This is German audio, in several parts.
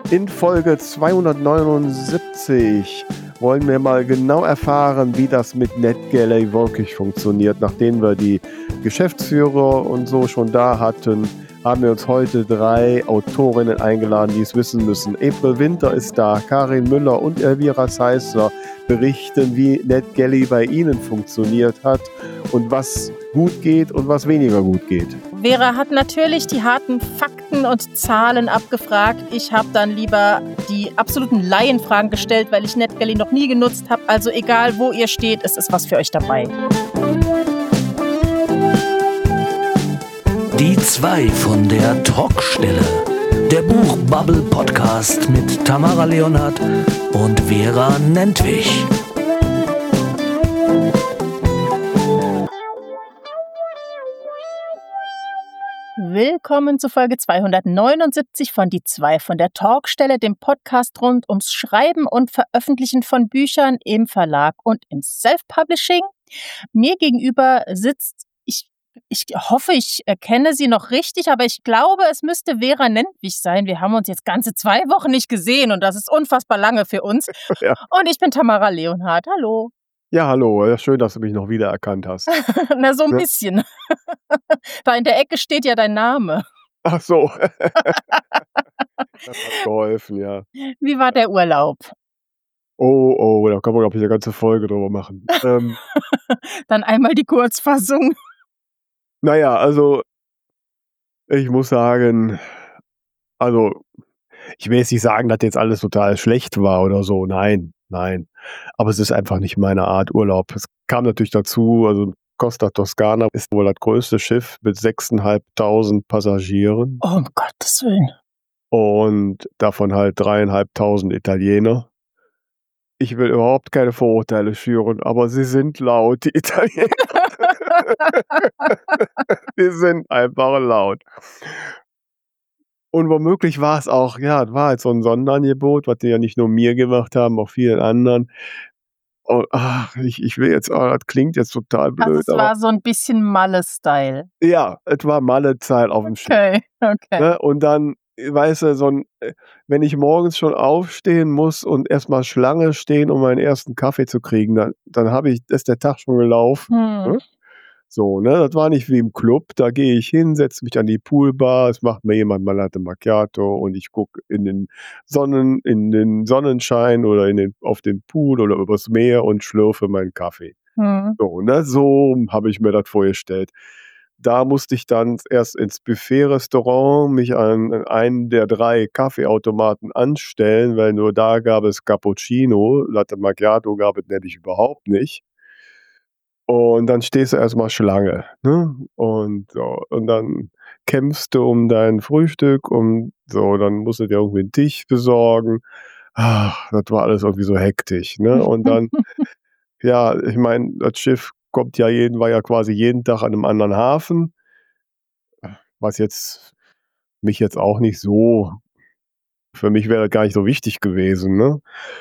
In Folge 279 wollen wir mal genau erfahren, wie das mit NetGalley wirklich funktioniert. Nachdem wir die Geschäftsführer und so schon da hatten, haben wir uns heute 3 Autorinnen eingeladen, die es wissen müssen. April Winter ist da, Karin Müller und Elvira Seisler berichten, wie NetGalley bei ihnen funktioniert hat und was gut geht und was weniger gut geht. Vera hat natürlich die harten Fakten und Zahlen abgefragt. Ich habe dann lieber die absoluten Laienfragen gestellt, weil ich NetGalley noch nie genutzt habe. Also egal, wo ihr steht, es ist was für euch dabei. Die 2 von der Talkstelle. Der Buchbubble-Podcast mit Tamara Leonhardt und Vera Nentwich. Willkommen zu Folge 279 von Die 2 von der Talkstelle, dem Podcast rund ums Schreiben und Veröffentlichen von Büchern im Verlag und im Self-Publishing. Mir gegenüber sitzt, ich hoffe, ich erkenne sie noch richtig, aber ich glaube, es müsste Vera Nentwich sein. Wir haben uns jetzt ganze 2 Wochen nicht gesehen und das ist unfassbar lange für uns. Ja. Und ich bin Tamara Leonhardt. Hallo. Ja, hallo. Ja, schön, dass du mich noch wiedererkannt hast. Na, so ein bisschen. Da in der Ecke steht ja dein Name. Ach so. Das hat geholfen, ja. Wie war der Urlaub? Oh, da kann man, glaube ich, eine ganze Folge drüber machen. Dann einmal die Kurzfassung. Naja, also ich muss sagen, also ich will jetzt nicht sagen, dass jetzt alles total schlecht war oder so. Nein. Aber es ist einfach nicht meine Art Urlaub. Es kam natürlich dazu, also Costa Toscana ist wohl das größte Schiff mit 6.500 Passagieren. Oh, um Gottes Willen. Und davon halt 3.500 Italiener. Ich will überhaupt keine Vorurteile schüren, aber sie sind laut, die Italiener. Die sind einfach laut. Und womöglich war es auch, ja, war halt so ein Sonderangebot, was die ja nicht nur mir gemacht haben, auch vielen anderen. Und ich will jetzt, das klingt jetzt total blöd. Also es war so ein bisschen Malle-Style. Ja, es war Malle-Zeit auf dem Schiff. Okay. Ne? Und dann, weißt du, wenn ich morgens schon aufstehen muss und erstmal Schlange stehen, um meinen ersten Kaffee zu kriegen, dann ist der Tag schon gelaufen. Ne? So, ne, das war nicht wie im Club, da gehe ich hin, setze mich an die Poolbar, es macht mir jemand mal Latte Macchiato und ich gucke in den Sonnenschein oder auf den Pool oder übers Meer und schlürfe meinen Kaffee. So, ne, so habe ich mir das vorgestellt. Da musste ich dann erst ins Buffet-Restaurant mich an einen der 3 Kaffeeautomaten anstellen, weil nur da gab es Cappuccino, Latte Macchiato gab es nämlich überhaupt nicht. Und dann stehst du erstmal Schlange, ne? Und dann kämpfst du um dein Frühstück und so, dann musst du dir irgendwie einen Tisch besorgen. Das war alles irgendwie so hektisch, ne? Und dann, ja, ich meine, das Schiff war ja quasi jeden Tag an einem anderen Hafen, was mich jetzt auch nicht so, für mich wäre das gar nicht so wichtig gewesen, ne?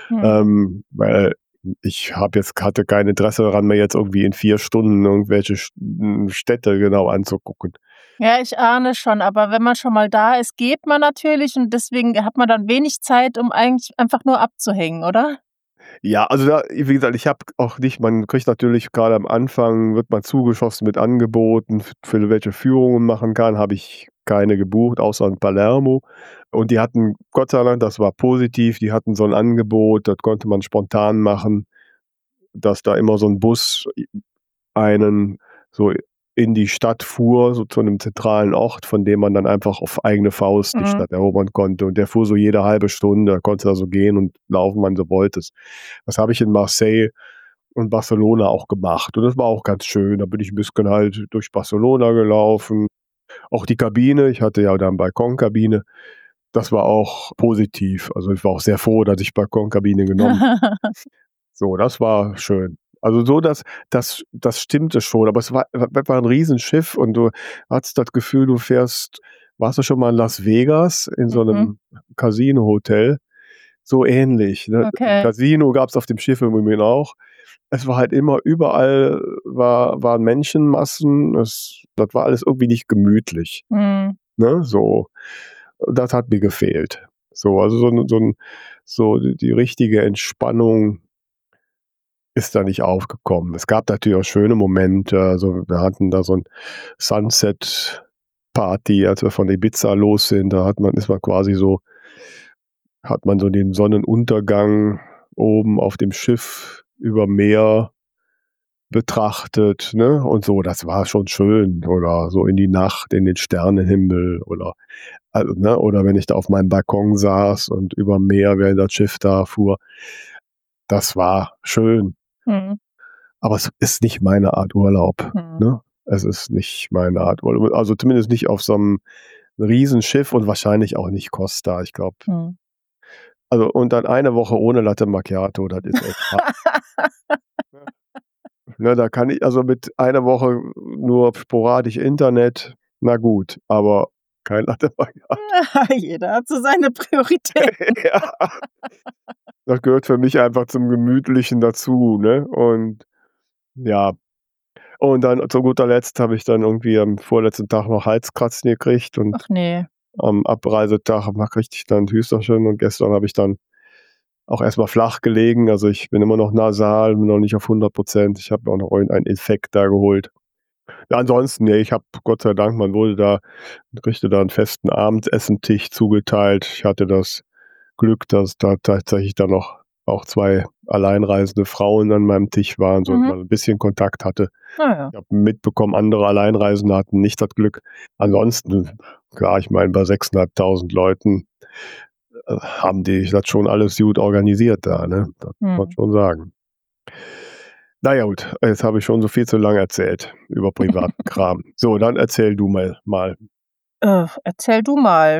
Weil ich hatte kein Interesse daran, mir jetzt irgendwie in 4 Stunden irgendwelche Städte genau anzugucken. Ja, ich ahne schon, aber wenn man schon mal da ist, geht man natürlich und deswegen hat man dann wenig Zeit, um eigentlich einfach nur abzuhängen, oder? Ja, also wie gesagt, ich habe auch nicht, man kriegt natürlich gerade am Anfang, wird man zugeschossen mit Angeboten, für welche Führungen man machen kann, habe ich keine gebucht, außer in Palermo. Und die hatten, Gott sei Dank, das war positiv, die hatten so ein Angebot, das konnte man spontan machen, dass da immer so ein Bus einen so in die Stadt fuhr, so zu einem zentralen Ort, von dem man dann einfach auf eigene Faust die Stadt erobern konnte. Und der fuhr so jede halbe Stunde, da konntest du da so gehen und laufen, wann du wolltest. Das habe ich in Marseille und Barcelona auch gemacht. Und das war auch ganz schön. Da bin ich ein bisschen halt durch Barcelona gelaufen. Auch die Kabine, ich hatte ja da eine Balkonkabine, das war auch positiv. Also ich war auch sehr froh, dass ich Balkonkabine genommen habe. So, das war schön. Also so, das stimmte schon, aber es war ein Riesenschiff und du hattest das Gefühl, warst du schon mal in Las Vegas in so einem Casino-Hotel? So ähnlich. Ne? Okay. Casino gab es auf dem Schiff im Übrigen auch. Es war halt immer, überall waren Menschenmassen, das war alles irgendwie nicht gemütlich. Ne? So, das hat mir gefehlt. So, also so die richtige Entspannung ist da nicht aufgekommen. Es gab natürlich auch schöne Momente. Also wir hatten da so ein Sunset-Party, als wir von Ibiza los sind. Da hat man so den Sonnenuntergang oben auf dem Schiff über Meer betrachtet, ne? Und so, das war schon schön. Oder so in die Nacht, in den Sternenhimmel oder wenn ich da auf meinem Balkon saß und über Meer, während das Schiff da fuhr. Das war schön. Mhm. Aber es ist nicht meine Art Urlaub. Mhm. Ne? Es ist nicht meine Art Urlaub. Also zumindest nicht auf so einem Riesenschiff und wahrscheinlich auch nicht Costa. Ich glaube. Mhm. Also, und dann eine Woche ohne Latte Macchiato, das ist echt hart. Ne, da kann ich also mit einer Woche nur sporadisch Internet, na gut, aber kein Latte Macchiato. Jeder hat so seine Prioritäten. Ja. Das gehört für mich einfach zum Gemütlichen dazu, ne? Und ja. Und dann zu guter Letzt habe ich dann irgendwie am vorletzten Tag noch Halskratzen gekriegt und Ach nee. am Abreisetag kriegte ich dann Hüsterchen und gestern habe ich dann auch erstmal flach gelegen. Also ich bin immer noch nasal, bin noch nicht auf 100%. Ich habe auch noch einen Infekt da geholt. Ja, ansonsten, nee, ich habe Gott sei Dank, kriegte da einen festen Abendessentisch zugeteilt. Ich hatte das Glück, dass da tatsächlich dann noch auch 2 alleinreisende Frauen an meinem Tisch waren, so dass man ein bisschen Kontakt hatte. Ja. Ich habe mitbekommen, andere Alleinreisende hatten nicht das Glück. Ansonsten, klar, ich meine, bei 6.500 Leuten haben die das schon alles gut organisiert da, ne? Das muss man schon sagen. Naja gut, jetzt habe ich schon so viel zu lange erzählt über privaten Kram. So, dann erzähl du mal. Erzähl du mal.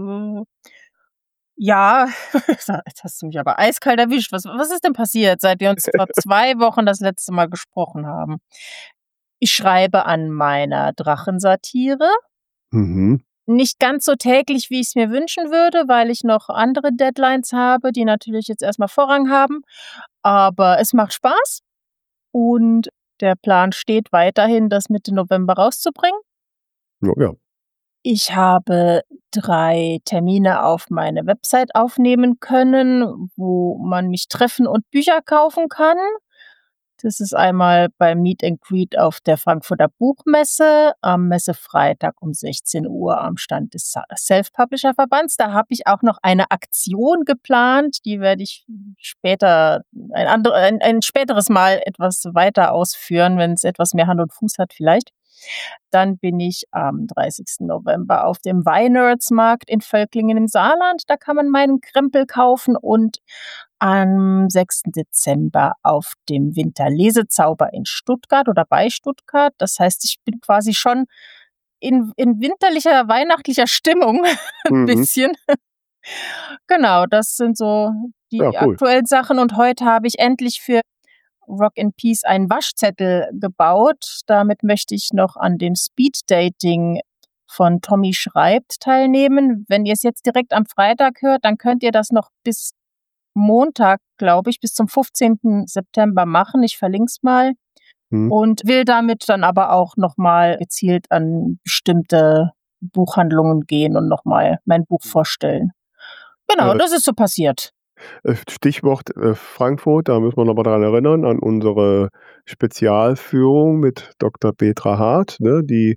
Ja, jetzt hast du mich aber eiskalt erwischt. Was ist denn passiert, seit wir uns vor 2 Wochen das letzte Mal gesprochen haben? Ich schreibe an meiner Drachensatire. Mhm. Nicht ganz so täglich, wie ich es mir wünschen würde, weil ich noch andere Deadlines habe, die natürlich jetzt erstmal Vorrang haben. Aber es macht Spaß und der Plan steht weiterhin, das Mitte November rauszubringen. Ja. Ich habe 3 Termine auf meine Website aufnehmen können, wo man mich treffen und Bücher kaufen kann. Das ist einmal beim Meet and Greet auf der Frankfurter Buchmesse am Messefreitag um 16 Uhr am Stand des Self-Publisher-Verbands. Da habe ich auch noch eine Aktion geplant, die werde ich später ein späteres Mal etwas weiter ausführen, wenn es etwas mehr Hand und Fuß hat vielleicht. Dann bin ich am 30. November auf dem Weinerds-Markt in Völklingen im Saarland. Da kann man meinen Krempel kaufen und am 6. Dezember auf dem Winterlesezauber in Stuttgart oder bei Stuttgart. Das heißt, ich bin quasi schon in winterlicher, weihnachtlicher Stimmung ein bisschen. Genau, das sind so die aktuellen Sachen. Und heute habe ich endlich für Rock in Peace einen Waschzettel gebaut. Damit möchte ich noch an dem Speed-Dating von Tommy Schreibt teilnehmen. Wenn ihr es jetzt direkt am Freitag hört, dann könnt ihr das noch bis Montag, glaube ich, bis zum 15. September machen. Ich verlinke es mal. Und will damit dann aber auch nochmal gezielt an bestimmte Buchhandlungen gehen und nochmal mein Buch vorstellen. Genau, das ist so passiert. Stichwort Frankfurt, da müssen wir noch mal daran erinnern, an unsere Spezialführung mit Dr. Petra Hart. Ne? Die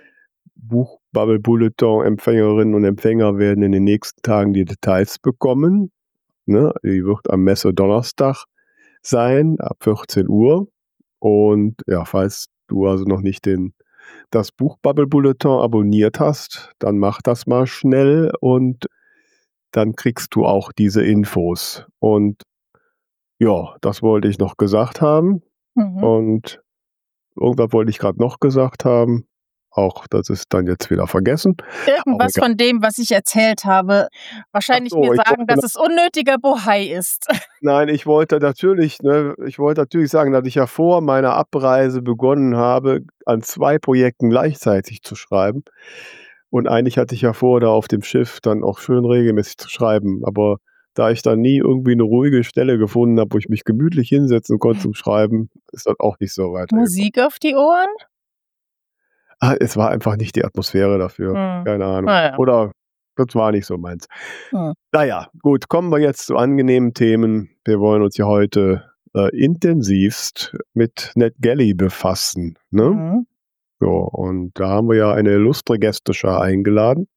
Buchbubble-Bulletin-Empfängerinnen und Empfänger werden in den nächsten Tagen die Details bekommen. Ne? Die wird am Messe-Donnerstag sein, ab 14 Uhr. Und ja, falls du also noch nicht das Buchbubble-Bulletin abonniert hast, dann mach das mal schnell und dann kriegst du auch diese Infos. Und ja, das wollte ich noch gesagt haben. Und irgendwas wollte ich gerade noch gesagt haben. Auch das ist dann jetzt wieder vergessen. Irgendwas von dem, was ich erzählt habe. Wahrscheinlich mir sagen, dass es unnötiger Bohai ist. Nein, ich wollte natürlich sagen, dass ich ja vor meiner Abreise begonnen habe, an 2 Projekten gleichzeitig zu schreiben. Und eigentlich hatte ich ja vor, da auf dem Schiff dann auch schön regelmäßig zu schreiben. Aber da ich dann nie irgendwie eine ruhige Stelle gefunden habe, wo ich mich gemütlich hinsetzen konnte zum Schreiben, ist das auch nicht so weiter. Musik auf die Ohren? Es war einfach nicht die Atmosphäre dafür. Keine Ahnung. Ja. Oder das war nicht so meins. Hm. Naja, gut, kommen wir jetzt zu angenehmen Themen. Wir wollen uns ja heute intensivst mit NetGalley befassen. Ne? Mhm. So, und da haben wir ja eine illustre Gästeschar eingeladen.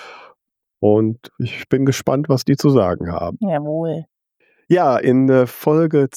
Und ich bin gespannt, was die zu sagen haben. Jawohl. Ja, in Folge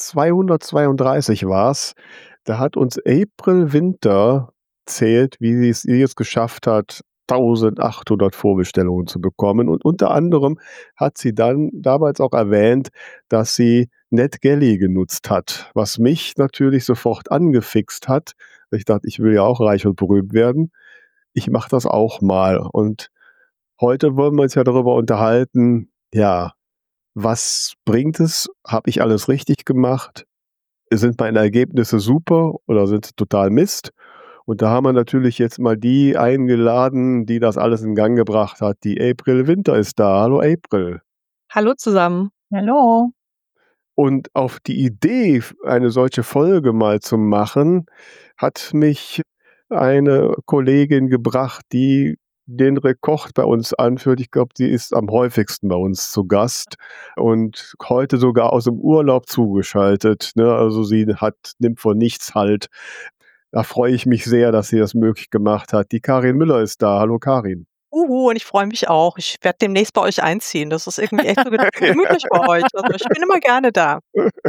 232 war's. Da hat uns April Winter erzählt, wie sie es geschafft hat, 1800 Vorbestellungen zu bekommen. Und unter anderem hat sie dann damals auch erwähnt, dass sie NetGalley genutzt hat, was mich natürlich sofort angefixt hat. Ich dachte, ich will ja auch reich und berühmt werden. Ich mache das auch mal. Und heute wollen wir uns ja darüber unterhalten, ja, was bringt es? Habe ich alles richtig gemacht? Sind meine Ergebnisse super oder sind sie total Mist? Und da haben wir natürlich jetzt mal die eingeladen, die das alles in Gang gebracht hat. Die April Winter ist da. Hallo April. Hallo zusammen. Hallo. Und auf die Idee, eine solche Folge mal zu machen, hat mich eine Kollegin gebracht, die den Rekord bei uns anführt. Ich glaube, sie ist am häufigsten bei uns zu Gast und heute sogar aus dem Urlaub zugeschaltet. Ne? Also sie nimmt von nichts halt. Da freue ich mich sehr, dass sie das möglich gemacht hat. Die Karin Müller ist da. Hallo Karin. Und ich freue mich auch. Ich werde demnächst bei euch einziehen. Das ist irgendwie echt so gemütlich bei euch. Also ich bin immer gerne da.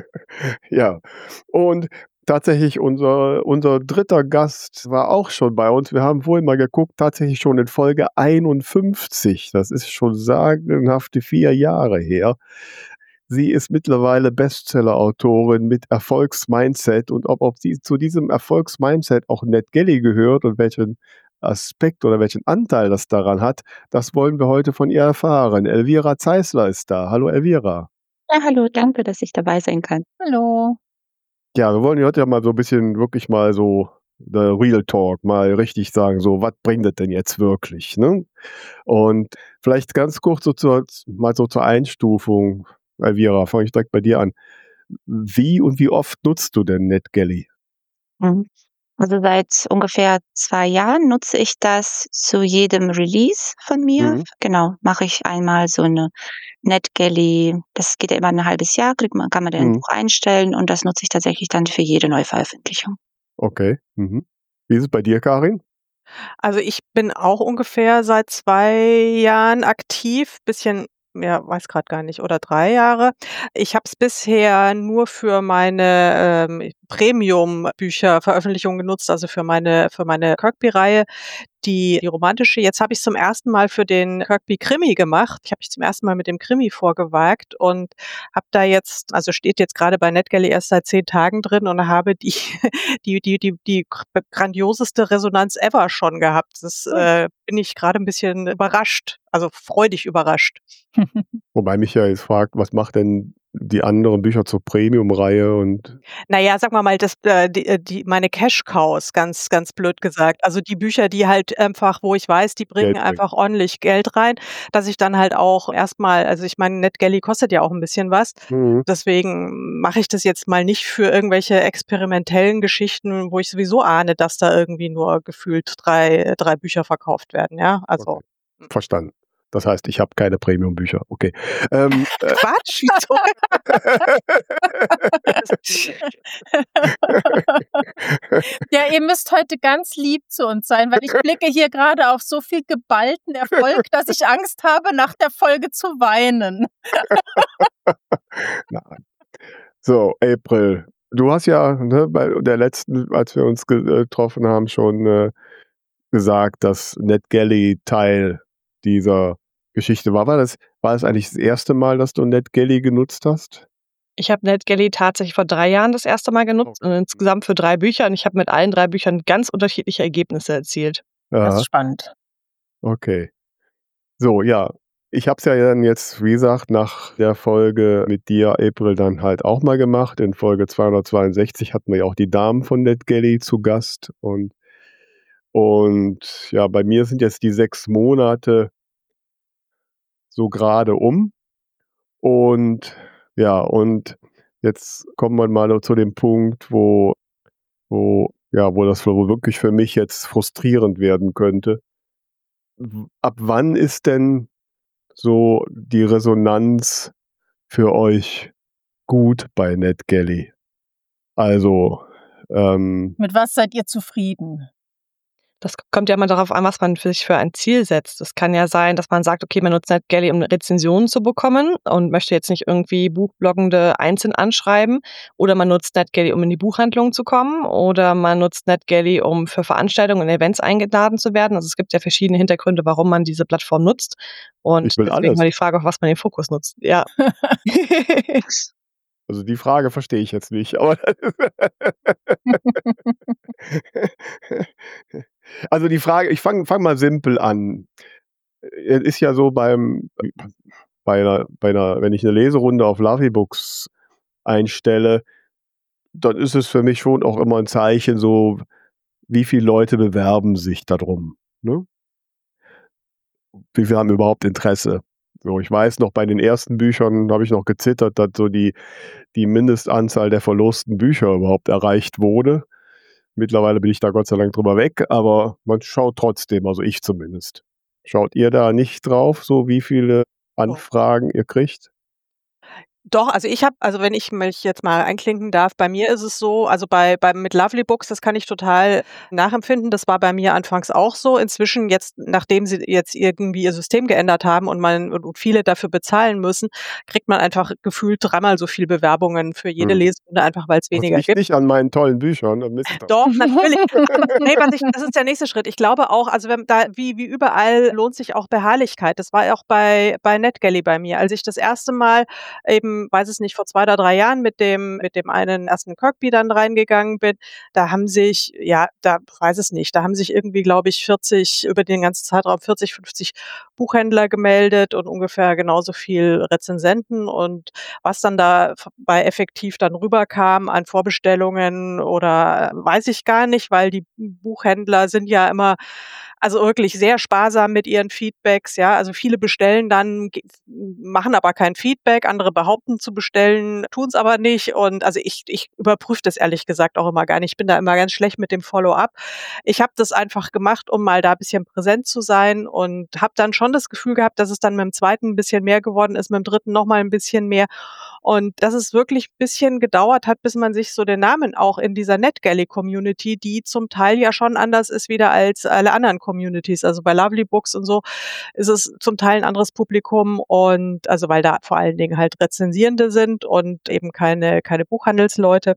Ja, und tatsächlich unser dritter Gast war auch schon bei uns. Wir haben vorhin mal geguckt, tatsächlich schon in Folge 51. Das ist schon sagenhafte 4 Jahre her. Sie ist mittlerweile Bestseller-Autorin mit Erfolgsmindset und ob sie zu diesem Erfolgsmindset auch NetGalley gehört und welchen Aspekt oder welchen Anteil das daran hat, das wollen wir heute von ihr erfahren. Elvira Zeisler ist da. Hallo Elvira. Ja, hallo, danke, dass ich dabei sein kann. Hallo. Ja, wir wollen heute ja mal so ein bisschen wirklich mal so the Real Talk mal richtig sagen, so was bringt das denn jetzt wirklich, ne? Und vielleicht ganz kurz so zur Einstufung, Elvira, fange ich direkt bei dir an. Wie und wie oft nutzt du denn NetGalley? Mhm. Also seit ungefähr 2 Jahren nutze ich das zu jedem Release von mir. Mhm. Genau, mache ich einmal so eine NetGalley, das geht ja immer 'n halbes Jahr, kann man dann im Mhm. Buch einstellen und das nutze ich tatsächlich dann für jede Neuveröffentlichung. Okay. Mhm. Wie ist es bei dir, Karin? Also ich bin auch ungefähr seit 2 Jahren aktiv, bisschen ja, weiß gerade gar nicht, oder 3 Jahre. Ich habe es bisher nur für meine, Premium-Bücher-Veröffentlichung genutzt, also für meine Kirkby-Reihe, die romantische. Jetzt habe ich's zum ersten Mal für den Kirkby-Krimi gemacht. Ich habe mich zum ersten Mal mit dem Krimi vorgewagt und habe da jetzt also steht jetzt gerade bei NetGalley erst seit 10 Tagen drin und habe die die grandioseste Resonanz ever schon gehabt. Das, bin ich gerade ein bisschen überrascht, also freudig überrascht. Wobei mich ja jetzt fragt, was macht denn die anderen Bücher zur Premium-Reihe und Na ja, sagen wir mal, die meine Cash-Cows, ganz blöd gesagt. Also die Bücher, die halt einfach wo ich weiß, die bringen Geld bringen? einfach ordentlich Geld rein, dass ich dann halt auch erstmal also ich meine, NetGalley kostet ja auch 'n bisschen was. Mhm. Deswegen mache ich das jetzt mal nicht für irgendwelche experimentellen Geschichten, wo ich sowieso ahne, dass da irgendwie nur gefühlt drei Bücher verkauft werden, ja? Also Verstanden. Das heißt, ich habe keine Premium-Bücher. Okay. Quatsch, wieso? Ja, ihr müsst heute ganz lieb zu uns sein, weil ich blicke hier gerade auf so viel geballten Erfolg, dass ich Angst habe, nach der Folge zu weinen. Nein. So, April, du hast ja, ne, bei der letzten, als wir uns getroffen haben, schon gesagt, dass NetGalley Teil dieser Geschichte war. War das eigentlich das erste Mal, dass du NetGalley genutzt hast? Ich habe NetGalley tatsächlich vor 3 Jahren das erste Mal genutzt und insgesamt für 3 Bücher und ich habe mit allen 3 Büchern ganz unterschiedliche Ergebnisse erzielt. Das Aha, ist spannend. okay. So, ja. Ich habe es ja dann jetzt, wie gesagt, nach der Folge mit dir, April, dann halt auch mal gemacht. In Folge 262 hatten wir ja auch die Damen von NetGalley zu Gast. Und ja, bei mir sind jetzt die 6 Monate so gerade um. Und ja, und jetzt kommen wir mal zu dem Punkt, wo das wohl wirklich für mich jetzt frustrierend werden könnte. Ab wann ist denn so die Resonanz für euch gut bei NetGalley? Also, Mit was seid ihr zufrieden? Das kommt ja immer darauf an, was man sich für ein Ziel setzt. Es kann ja sein, dass man sagt, okay, man nutzt NetGalley, um Rezensionen zu bekommen und möchte jetzt nicht irgendwie Buchbloggende einzeln anschreiben. Oder man nutzt NetGalley, um in die Buchhandlung zu kommen. Oder man nutzt NetGalley, um für Veranstaltungen und Events eingeladen zu werden. Also es gibt ja verschiedene Hintergründe, warum man diese Plattform nutzt. Und ich will deswegen alles. mal die Frage, auf was man den Fokus nutzt. Ja. Also die Frage verstehe ich jetzt nicht, aber also die Frage, ich fang mal simpel an. Es ist ja so bei einer, wenn ich eine Leserunde auf Lovely-Books einstelle, dann ist es für mich schon auch immer ein Zeichen, so wie viele Leute bewerben sich darum, ne? Wie viele haben überhaupt Interesse? So, ich weiß noch, bei den ersten Büchern habe ich noch gezittert, dass so die Mindestanzahl der verlosten Bücher überhaupt erreicht wurde. Mittlerweile bin ich da Gott sei Dank drüber weg, aber man schaut trotzdem, also ich zumindest. Schaut ihr da nicht drauf, so wie viele Anfragen ihr kriegt? Doch, also wenn ich mich jetzt mal einklinken darf, bei mir ist es so, also mit Lovely Books, das kann ich total nachempfinden. Das war bei mir anfangs auch so. Inzwischen jetzt, nachdem sie jetzt irgendwie ihr System geändert haben und viele dafür bezahlen müssen, kriegt man einfach gefühlt 3-mal so viel Bewerbungen für jede Leserunde, einfach weil es Das weniger liegt gibt. nicht an meinen tollen Büchern, dann Mist. Doch, natürlich. Nee, das ist der nächste Schritt. Ich glaube auch, also wenn da, wie überall, lohnt sich auch Beharrlichkeit. Das war auch bei NetGalley bei mir. Als ich das erste Mal eben, weiß es nicht, vor 2 oder 3 Jahren mit dem einen ersten Kirkby dann reingegangen bin, da haben sich, weiß es nicht, da haben sich irgendwie, glaube ich, über den ganzen Zeitraum 40, 50 Buchhändler gemeldet und ungefähr genauso viel Rezensenten, und was dann da bei effektiv dann rüberkam an Vorbestellungen oder weiß ich gar nicht, weil die Buchhändler sind ja immer, also wirklich sehr sparsam mit ihren Feedbacks, ja. Also viele bestellen dann, machen aber kein Feedback, andere behaupten zu bestellen, tun es aber nicht. Und also ich überprüfe das ehrlich gesagt auch immer gar nicht. Ich bin da immer ganz schlecht mit dem Follow-up. Ich habe das einfach gemacht, um mal da ein bisschen präsent zu sein, und habe dann schon das Gefühl gehabt, dass es dann mit dem zweiten ein bisschen mehr geworden ist, mit dem dritten noch mal ein bisschen mehr. Und dass es wirklich ein bisschen gedauert hat, bis man sich so den Namen auch in dieser NetGalley-Community, die zum Teil ja schon anders ist wieder als alle anderen Communities. Also bei Lovely Books und so ist es zum Teil ein anderes Publikum, und also weil da vor allen Dingen halt Rezensierende sind und eben keine Buchhandelsleute.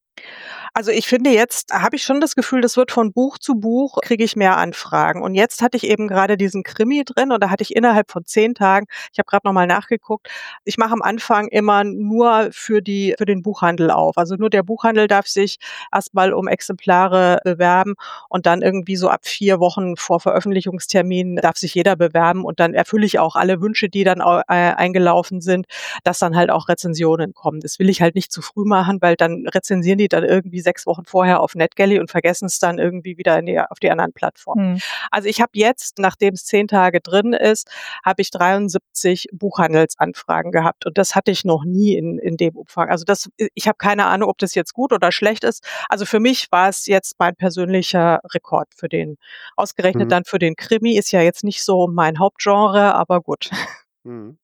Also ich finde, jetzt habe ich schon das Gefühl, das wird von Buch zu Buch, kriege ich mehr Anfragen. Und jetzt hatte ich eben gerade diesen Krimi drin, und da hatte ich innerhalb von 10 Tagen, ich habe gerade noch mal nachgeguckt, ich mache am Anfang immer nur für den Buchhandel auf. Also nur der Buchhandel darf sich erstmal um Exemplare bewerben, und dann irgendwie so ab 4 Wochen vor Veröffentlichungstermin darf sich jeder bewerben, und dann erfülle ich auch alle Wünsche, die dann eingelaufen sind, dass dann halt auch Rezensionen kommen. Das will ich halt nicht zu früh machen, weil dann rezensieren die dann irgendwie 6 Wochen vorher auf NetGalley und vergessen es dann irgendwie wieder auf die anderen Plattformen. Also ich habe jetzt, nachdem es 10 Tage drin ist, habe ich 73 Buchhandelsanfragen gehabt, und das hatte ich noch nie in dem Umfang. Also ich habe keine Ahnung, ob das jetzt gut oder schlecht ist. Also für mich war es jetzt mein persönlicher Rekord ausgerechnet dann für den Krimi, ist ja jetzt nicht so mein Hauptgenre, aber gut. Mhm.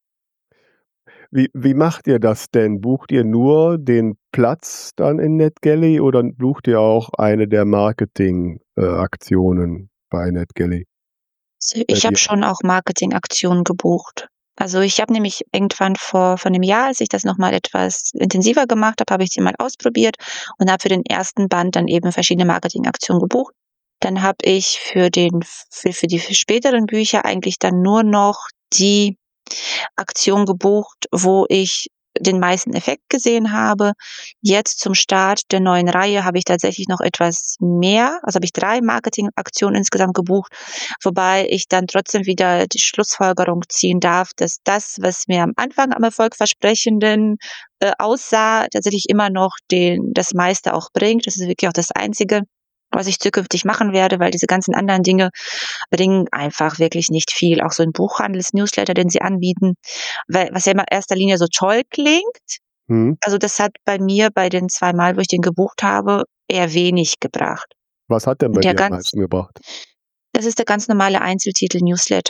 Wie macht ihr das denn? Bucht ihr nur den Platz dann in NetGalley oder bucht ihr auch eine der Marketing-Aktionen bei NetGalley? Ich habe schon auch Marketingaktionen gebucht. Also ich habe nämlich irgendwann vor einem Jahr, als ich das nochmal etwas intensiver gemacht habe, habe ich die mal ausprobiert und habe für den ersten Band dann eben verschiedene Marketingaktionen gebucht. Dann habe ich für die späteren Bücher eigentlich dann nur noch die Aktion gebucht, wo ich den meisten Effekt gesehen habe. Jetzt zum Start der neuen Reihe habe ich tatsächlich noch etwas mehr, also habe ich 3 Marketingaktionen insgesamt gebucht, wobei ich dann trotzdem wieder die Schlussfolgerung ziehen darf, dass das, was mir am Anfang am erfolgversprechenden aussah, tatsächlich immer noch das meiste auch bringt. Das ist wirklich auch das Einzige, was ich zukünftig machen werde, weil diese ganzen anderen Dinge bringen einfach wirklich nicht viel. Auch so ein Buchhandels-Newsletter, den sie anbieten, was ja immer in erster Linie so toll klingt. Also das hat bei mir bei den 2 Mal, wo ich den gebucht habe, eher wenig gebracht. Was hat denn bei dir am meisten gebracht? Das ist der ganz normale Einzeltitel-Newsletter.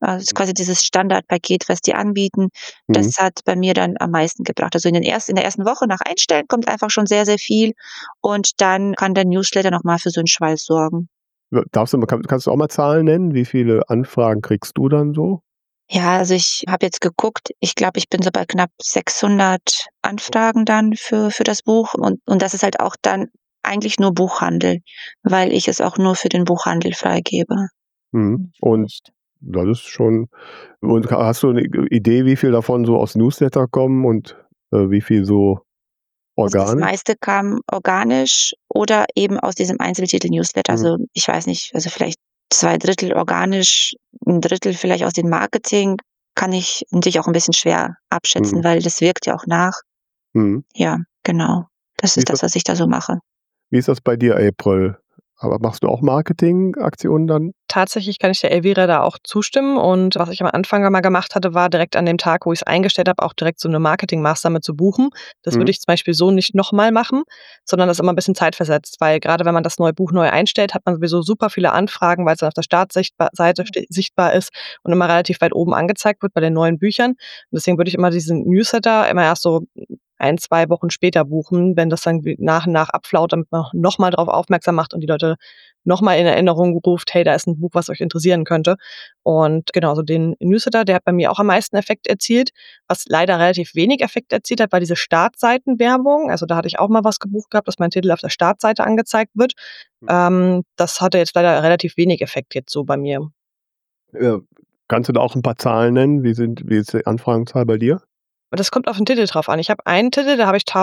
Also, es ist quasi dieses Standardpaket, was die anbieten. Das hat bei mir dann am meisten gebracht. Also, in der ersten Woche nach Einstellen kommt einfach schon sehr, sehr viel und dann kann der Newsletter noch mal für so 'n Schwall sorgen. Kannst du auch mal Zahlen nennen? Wie viele Anfragen kriegst du dann so? Ja, also, ich habe jetzt geguckt, ich glaube, ich bin so bei knapp 600 Anfragen dann für das Buch und das ist halt auch dann eigentlich nur Buchhandel, weil ich es auch nur für den Buchhandel freigebe. Und das ist schon. Und hast du eine Idee, wie viel davon so aus Newsletter kommen und wie viel so Also, das organisch? meiste kam organisch oder eben aus diesem Einzeltitel-Newsletter. Also, ich weiß nicht, also, vielleicht 2/3 organisch, 1/3 vielleicht aus dem Marketing, kann ich natürlich auch 'n bisschen schwer abschätzen, weil das wirkt ja auch nach. Ja, genau. Das Wie ist ist das, was ich da so mache. Wie ist das bei dir, April? Aber machst du auch Marketingaktionen dann? Tatsächlich kann ich der Elvira da auch zustimmen und was ich am Anfang mal gemacht hatte, war direkt an dem Tag, wo ich es eingestellt habe, auch direkt so eine Marketingmaßnahme zu buchen. Das würde ich zum Beispiel so nicht nochmal machen, sondern das immer ein bisschen zeitversetzt, weil gerade wenn man das neue Buch neu einstellt, hat man sowieso super viele Anfragen, weil es dann auf der Startseite sichtbar ist und immer relativ weit oben angezeigt wird bei den neuen Büchern. Und deswegen würde ich immer diesen Newsletter immer erst so 1-2 Wochen später buchen, wenn das dann nach und nach abflaut, damit man noch mal drauf aufmerksam macht und die Leute noch mal in Erinnerung ruft, hey, da ist ein Buch, was euch interessieren könnte. Und genau, so den Newsletter, der hat bei mir auch am meisten Effekt erzielt. Was leider relativ wenig Effekt erzielt hat, war diese Startseitenwerbung. Also da hatte ich auch mal was gebucht gehabt, dass mein Titel auf der Startseite angezeigt wird. Das hatte jetzt leider relativ wenig Effekt jetzt so bei mir. Kannst du da auch ein paar Zahlen nennen? Wie ist die Anfragenzahl bei dir? Das kommt auf den Titel drauf an. Ich habe einen Titel, da habe ich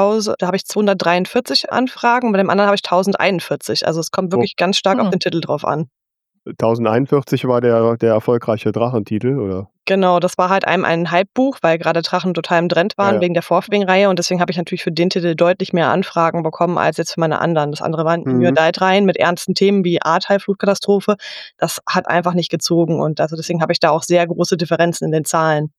243 Anfragen, bei dem anderen habe ich 1041. Also es kommt wirklich ganz stark auf den Titel drauf an. 1041 war der erfolgreiche Drachentitel, oder? Genau, das war halt ein Hype-Buch, weil gerade Drachen total im Trend waren wegen der Vorfling-Reihe und deswegen habe ich natürlich für den Titel deutlich mehr Anfragen bekommen als jetzt für meine anderen. Das andere waren New Adult-Reihen mit ernsten Themen wie Ahrtal-Flutkatastrophe. Das hat einfach nicht gezogen und also deswegen habe ich da auch sehr große Differenzen in den Zahlen.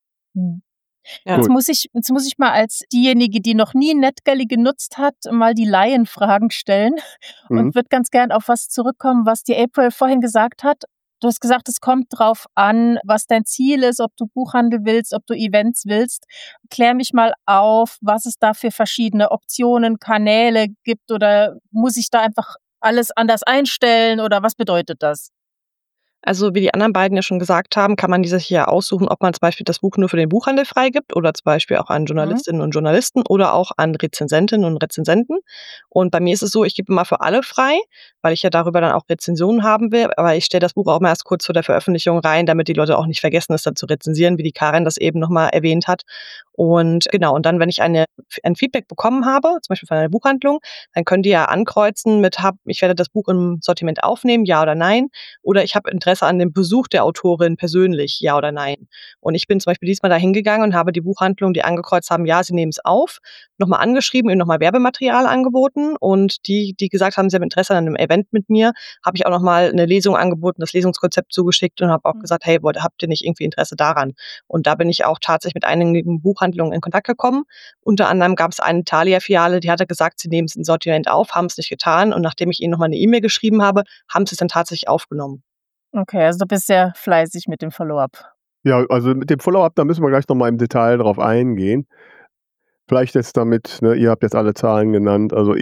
Ja. Jetzt muss ich mal als diejenige, die noch nie NetGalley genutzt hat, mal die Laienfragen stellen und würde ganz gern auf was zurückkommen, was die April vorhin gesagt hat. Du hast gesagt, es kommt drauf an, was dein Ziel ist, ob du Buchhandel willst, ob du Events willst. Klär mich mal auf, was es da für verschiedene Optionen, Kanäle gibt oder muss ich da einfach alles anders einstellen oder was bedeutet das? Also wie die anderen beiden ja schon gesagt haben, kann man sich hier aussuchen, ob man zum Beispiel das Buch nur für den Buchhandel freigibt oder zum Beispiel auch an Journalistinnen und Journalisten oder auch an Rezensentinnen und Rezensenten. Und bei mir ist es so, ich gebe immer für alle frei, weil ich ja darüber dann auch Rezensionen haben will. Aber ich stelle das Buch auch mal erst kurz vor der Veröffentlichung rein, damit die Leute auch nicht vergessen, es dann zu rezensieren, wie die Karin das eben nochmal erwähnt hat. Und genau, und dann, wenn ich ein Feedback bekommen habe, zum Beispiel von einer Buchhandlung, dann können die ja ankreuzen mit, ich werde das Buch im Sortiment aufnehmen, ja oder nein. Oder ich habe Interesse an dem Besuch der Autorin persönlich, ja oder nein. Und ich bin zum Beispiel diesmal da hingegangen und habe die Buchhandlung, die angekreuzt haben, ja, sie nehmen es auf, nochmal angeschrieben, ihnen nochmal Werbematerial angeboten. Und die gesagt haben, sie haben Interesse an einem Event mit mir, habe ich auch nochmal eine Lesung angeboten, das Lesungskonzept zugeschickt und habe auch gesagt, hey, habt ihr nicht irgendwie Interesse daran? Und da bin ich auch tatsächlich mit einigen Buchhandlungen in Kontakt gekommen. Unter anderem gab es eine Thalia-Filiale, die hatte gesagt, sie nehmen es ins Sortiment auf, haben es nicht getan. Und nachdem ich ihnen nochmal eine E-Mail geschrieben habe, haben sie es dann tatsächlich aufgenommen. Okay, also du bist sehr fleißig mit dem Follow-up. Ja, also mit dem Follow-up, da müssen wir gleich nochmal im Detail drauf eingehen. Vielleicht jetzt damit, ihr habt jetzt alle Zahlen genannt. Also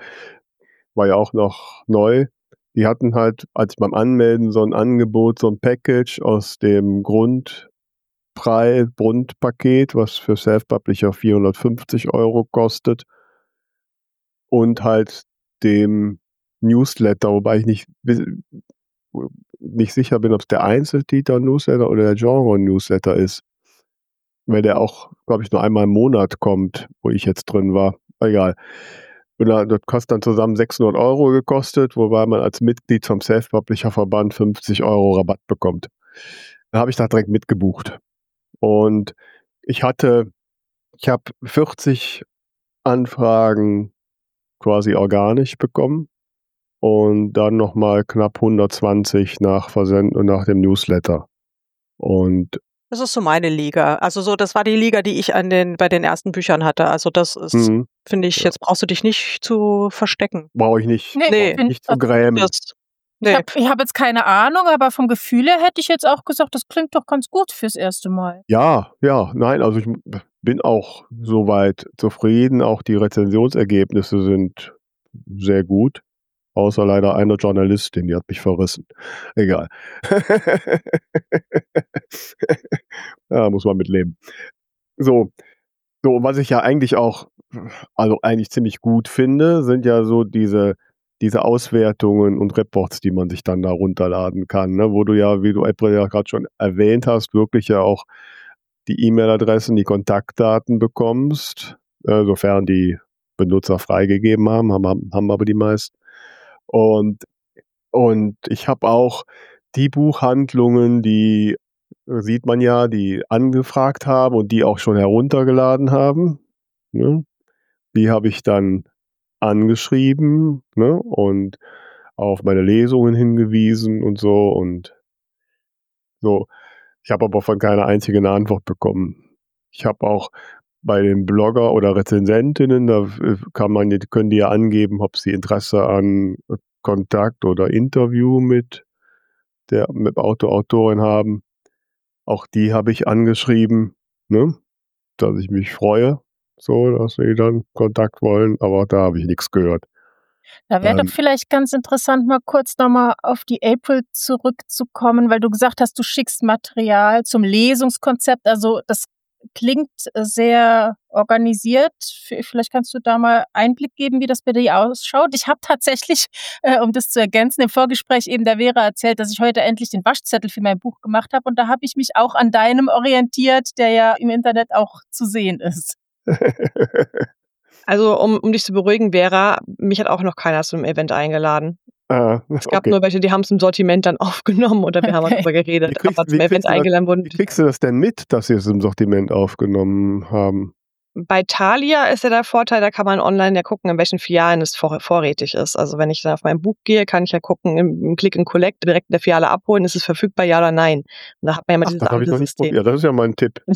war ja auch noch neu. Die hatten halt, als beim Anmelden so ein Angebot, so ein Package aus dem Grundpaket, was für Self-Publisher 450 € kostet. Und halt dem Newsletter, wobei ich nicht sicher bin, ob es der Einzeltitel-Newsletter oder der Genre-Newsletter ist. Weil der auch, glaube ich, nur einmal im Monat kommt, wo ich jetzt drin war. Egal. Und das kostet dann zusammen 600 € gekostet, wobei man als Mitglied vom Self-Publisher-Verband 50 € Rabatt bekommt. Da habe ich da direkt mitgebucht. Und ich habe 40 Anfragen quasi organisch bekommen und dann nochmal knapp 120 nach Versend und nach dem Newsletter. Und das ist so meine Liga. Also so, das war die Liga, die ich bei den ersten Büchern hatte. Also das ist, finde ich, jetzt brauchst du dich nicht zu verstecken. Brauche ich nicht. Nee. Nicht zu grämen. Nee. Ich hab jetzt keine Ahnung, aber vom Gefühl her hätte ich jetzt auch gesagt, das klingt doch ganz gut fürs erste Mal. Ja, nein, also ich bin auch soweit zufrieden. Auch die Rezensionsergebnisse sind sehr gut. Außer leider eine Journalistin, die hat mich verrissen. Egal. Ja, muss man mit leben. So, und was ich ja eigentlich auch, also eigentlich ziemlich gut finde, sind ja so diese Auswertungen und Reports, die man sich dann da runterladen kann, ne? Wo du ja, wie du April ja gerade schon erwähnt hast, wirklich ja auch die E-Mail-Adressen, die Kontaktdaten bekommst, sofern die Benutzer freigegeben haben aber die meisten. Und ich habe auch die Buchhandlungen, die sieht man ja, die angefragt haben und die auch schon heruntergeladen haben, ne? Die habe ich dann angeschrieben, ne, und auf meine Lesungen hingewiesen und so und so. Ich habe aber von keiner einzigen eine Antwort bekommen. Ich habe auch bei den Blogger oder Rezensentinnen, da können die ja angeben, ob sie Interesse an Kontakt oder Interview mit Autor, Autorin haben. Auch die habe ich angeschrieben, ne, dass ich mich freue, so, dass sie dann Kontakt wollen, aber da habe ich nichts gehört. Da wäre doch vielleicht ganz interessant, mal kurz nochmal auf die April zurückzukommen, weil du gesagt hast, du schickst Material zum Lesungskonzept. Also das klingt sehr organisiert. Vielleicht kannst du da mal Einblick geben, wie das bei dir ausschaut. Ich habe tatsächlich, um das zu ergänzen, im Vorgespräch eben der Vera erzählt, dass ich heute endlich den Waschzettel für mein Buch gemacht habe. Und da habe ich mich auch an deinem orientiert, der ja im Internet auch zu sehen ist. Also um dich zu beruhigen, Vera, mich hat auch noch keiner zu einem Event eingeladen. Es gab nur welche, die haben es im Sortiment dann aufgenommen oder wir haben darüber geredet, aber zum Event eingeladen wurden. Wie kriegst du das denn mit, dass sie es im Sortiment aufgenommen haben? Bei Thalia ist ja der Vorteil, da kann man online ja gucken, in welchen Filialen es vorrätig ist. Also wenn ich dann auf mein Buch gehe, kann ich ja gucken, im Click and Collect direkt in der Filiale abholen, ist es verfügbar, ja oder nein. Und da hat man ja immer dieses das habe ich noch nicht probiert. Das ist ja mal ein Tipp.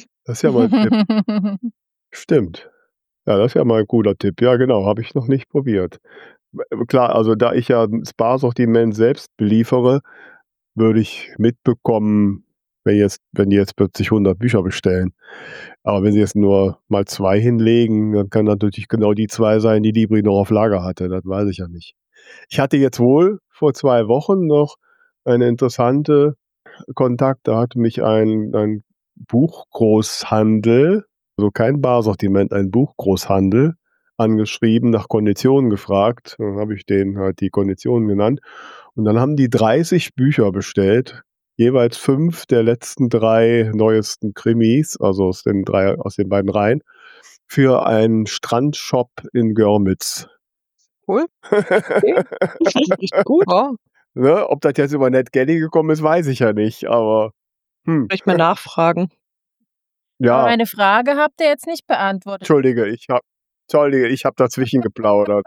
Stimmt. Ja, das ist ja mal ein cooler Tipp. Ja, genau, habe ich noch nicht probiert. Klar, also da ich ja das Barsortiment selbst beliefere, würde ich mitbekommen, wenn die jetzt plötzlich 100 Bücher bestellen. Aber wenn sie jetzt nur mal 2 hinlegen, dann kann natürlich genau die 2 sein, die Libri noch auf Lager hatte. Das weiß ich ja nicht. Ich hatte jetzt wohl vor 2 Wochen noch eine interessante Kontakt. Da hatte mich ein Buchgroßhandel, also kein Barsortiment, ein Buchgroßhandel, angeschrieben, nach Konditionen gefragt. Dann habe ich denen halt die Konditionen genannt. Und dann haben die 30 Bücher bestellt, jeweils 5 der letzten 3 neuesten Krimis, also aus den beiden Reihen, für einen Strandshop in Görlitz. Cool. Okay. Richtig gut. Ja. Ne, ob das jetzt über NetGalley gekommen ist, weiß ich ja nicht, aber Vielleicht mal nachfragen. Ja. Aber meine Frage habt ihr jetzt nicht beantwortet. Entschuldige, ich habe dazwischen geplaudert.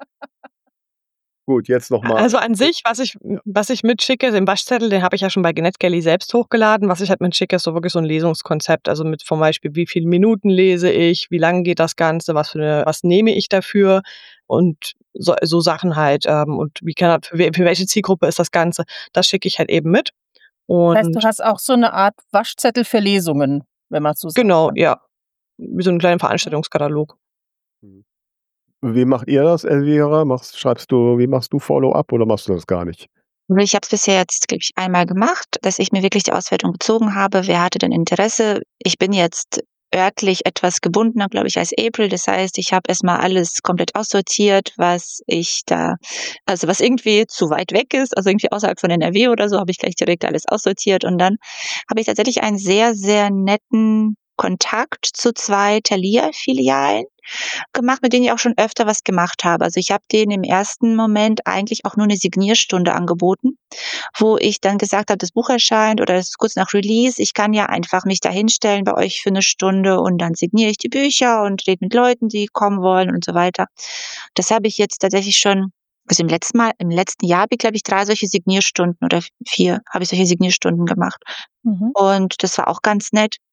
Gut, jetzt nochmal. Also an sich, was ich mitschicke, den Waschzettel, den habe ich ja schon bei NetGalley selbst hochgeladen. Was ich halt mitschicke, ist so wirklich so ein Lesungskonzept. Also mit zum Beispiel, wie viele Minuten lese ich, wie lange geht das Ganze, was nehme ich dafür und so Sachen halt. Und für welche Zielgruppe ist das Ganze? Das schicke ich halt eben mit. Und das heißt, du hast auch so eine Art Waschzettel für Lesungen, wenn man so sagt. Genau, ja. Wie so einen kleinen Veranstaltungskatalog. Wie macht ihr das, Elvira? Wie machst du Follow-up oder machst du das gar nicht? Ich habe es bisher jetzt, glaube ich, einmal gemacht, dass ich mir wirklich die Auswertung gezogen habe. Wer hatte denn Interesse? Ich bin jetzt örtlich etwas gebundener, glaube ich, als April. Das heißt, ich habe erstmal alles komplett aussortiert, was irgendwie zu weit weg ist, also irgendwie außerhalb von NRW oder so, habe ich gleich direkt alles aussortiert. Und dann habe ich tatsächlich einen sehr, sehr netten Kontakt zu 2 Thalia-Filialen gemacht, mit denen ich auch schon öfter was gemacht habe. Also ich habe denen im ersten Moment eigentlich auch nur eine Signierstunde angeboten, wo ich dann gesagt habe, das Buch erscheint oder es ist kurz nach Release. Ich kann ja einfach mich da hinstellen bei euch für eine Stunde und dann signiere ich die Bücher und rede mit Leuten, die kommen wollen und so weiter. Das habe ich jetzt tatsächlich schon, also im letzten Jahr habe ich, glaube ich, 3 solche Signierstunden oder 4 habe ich solche Signierstunden gemacht. Und das war auch ganz nett.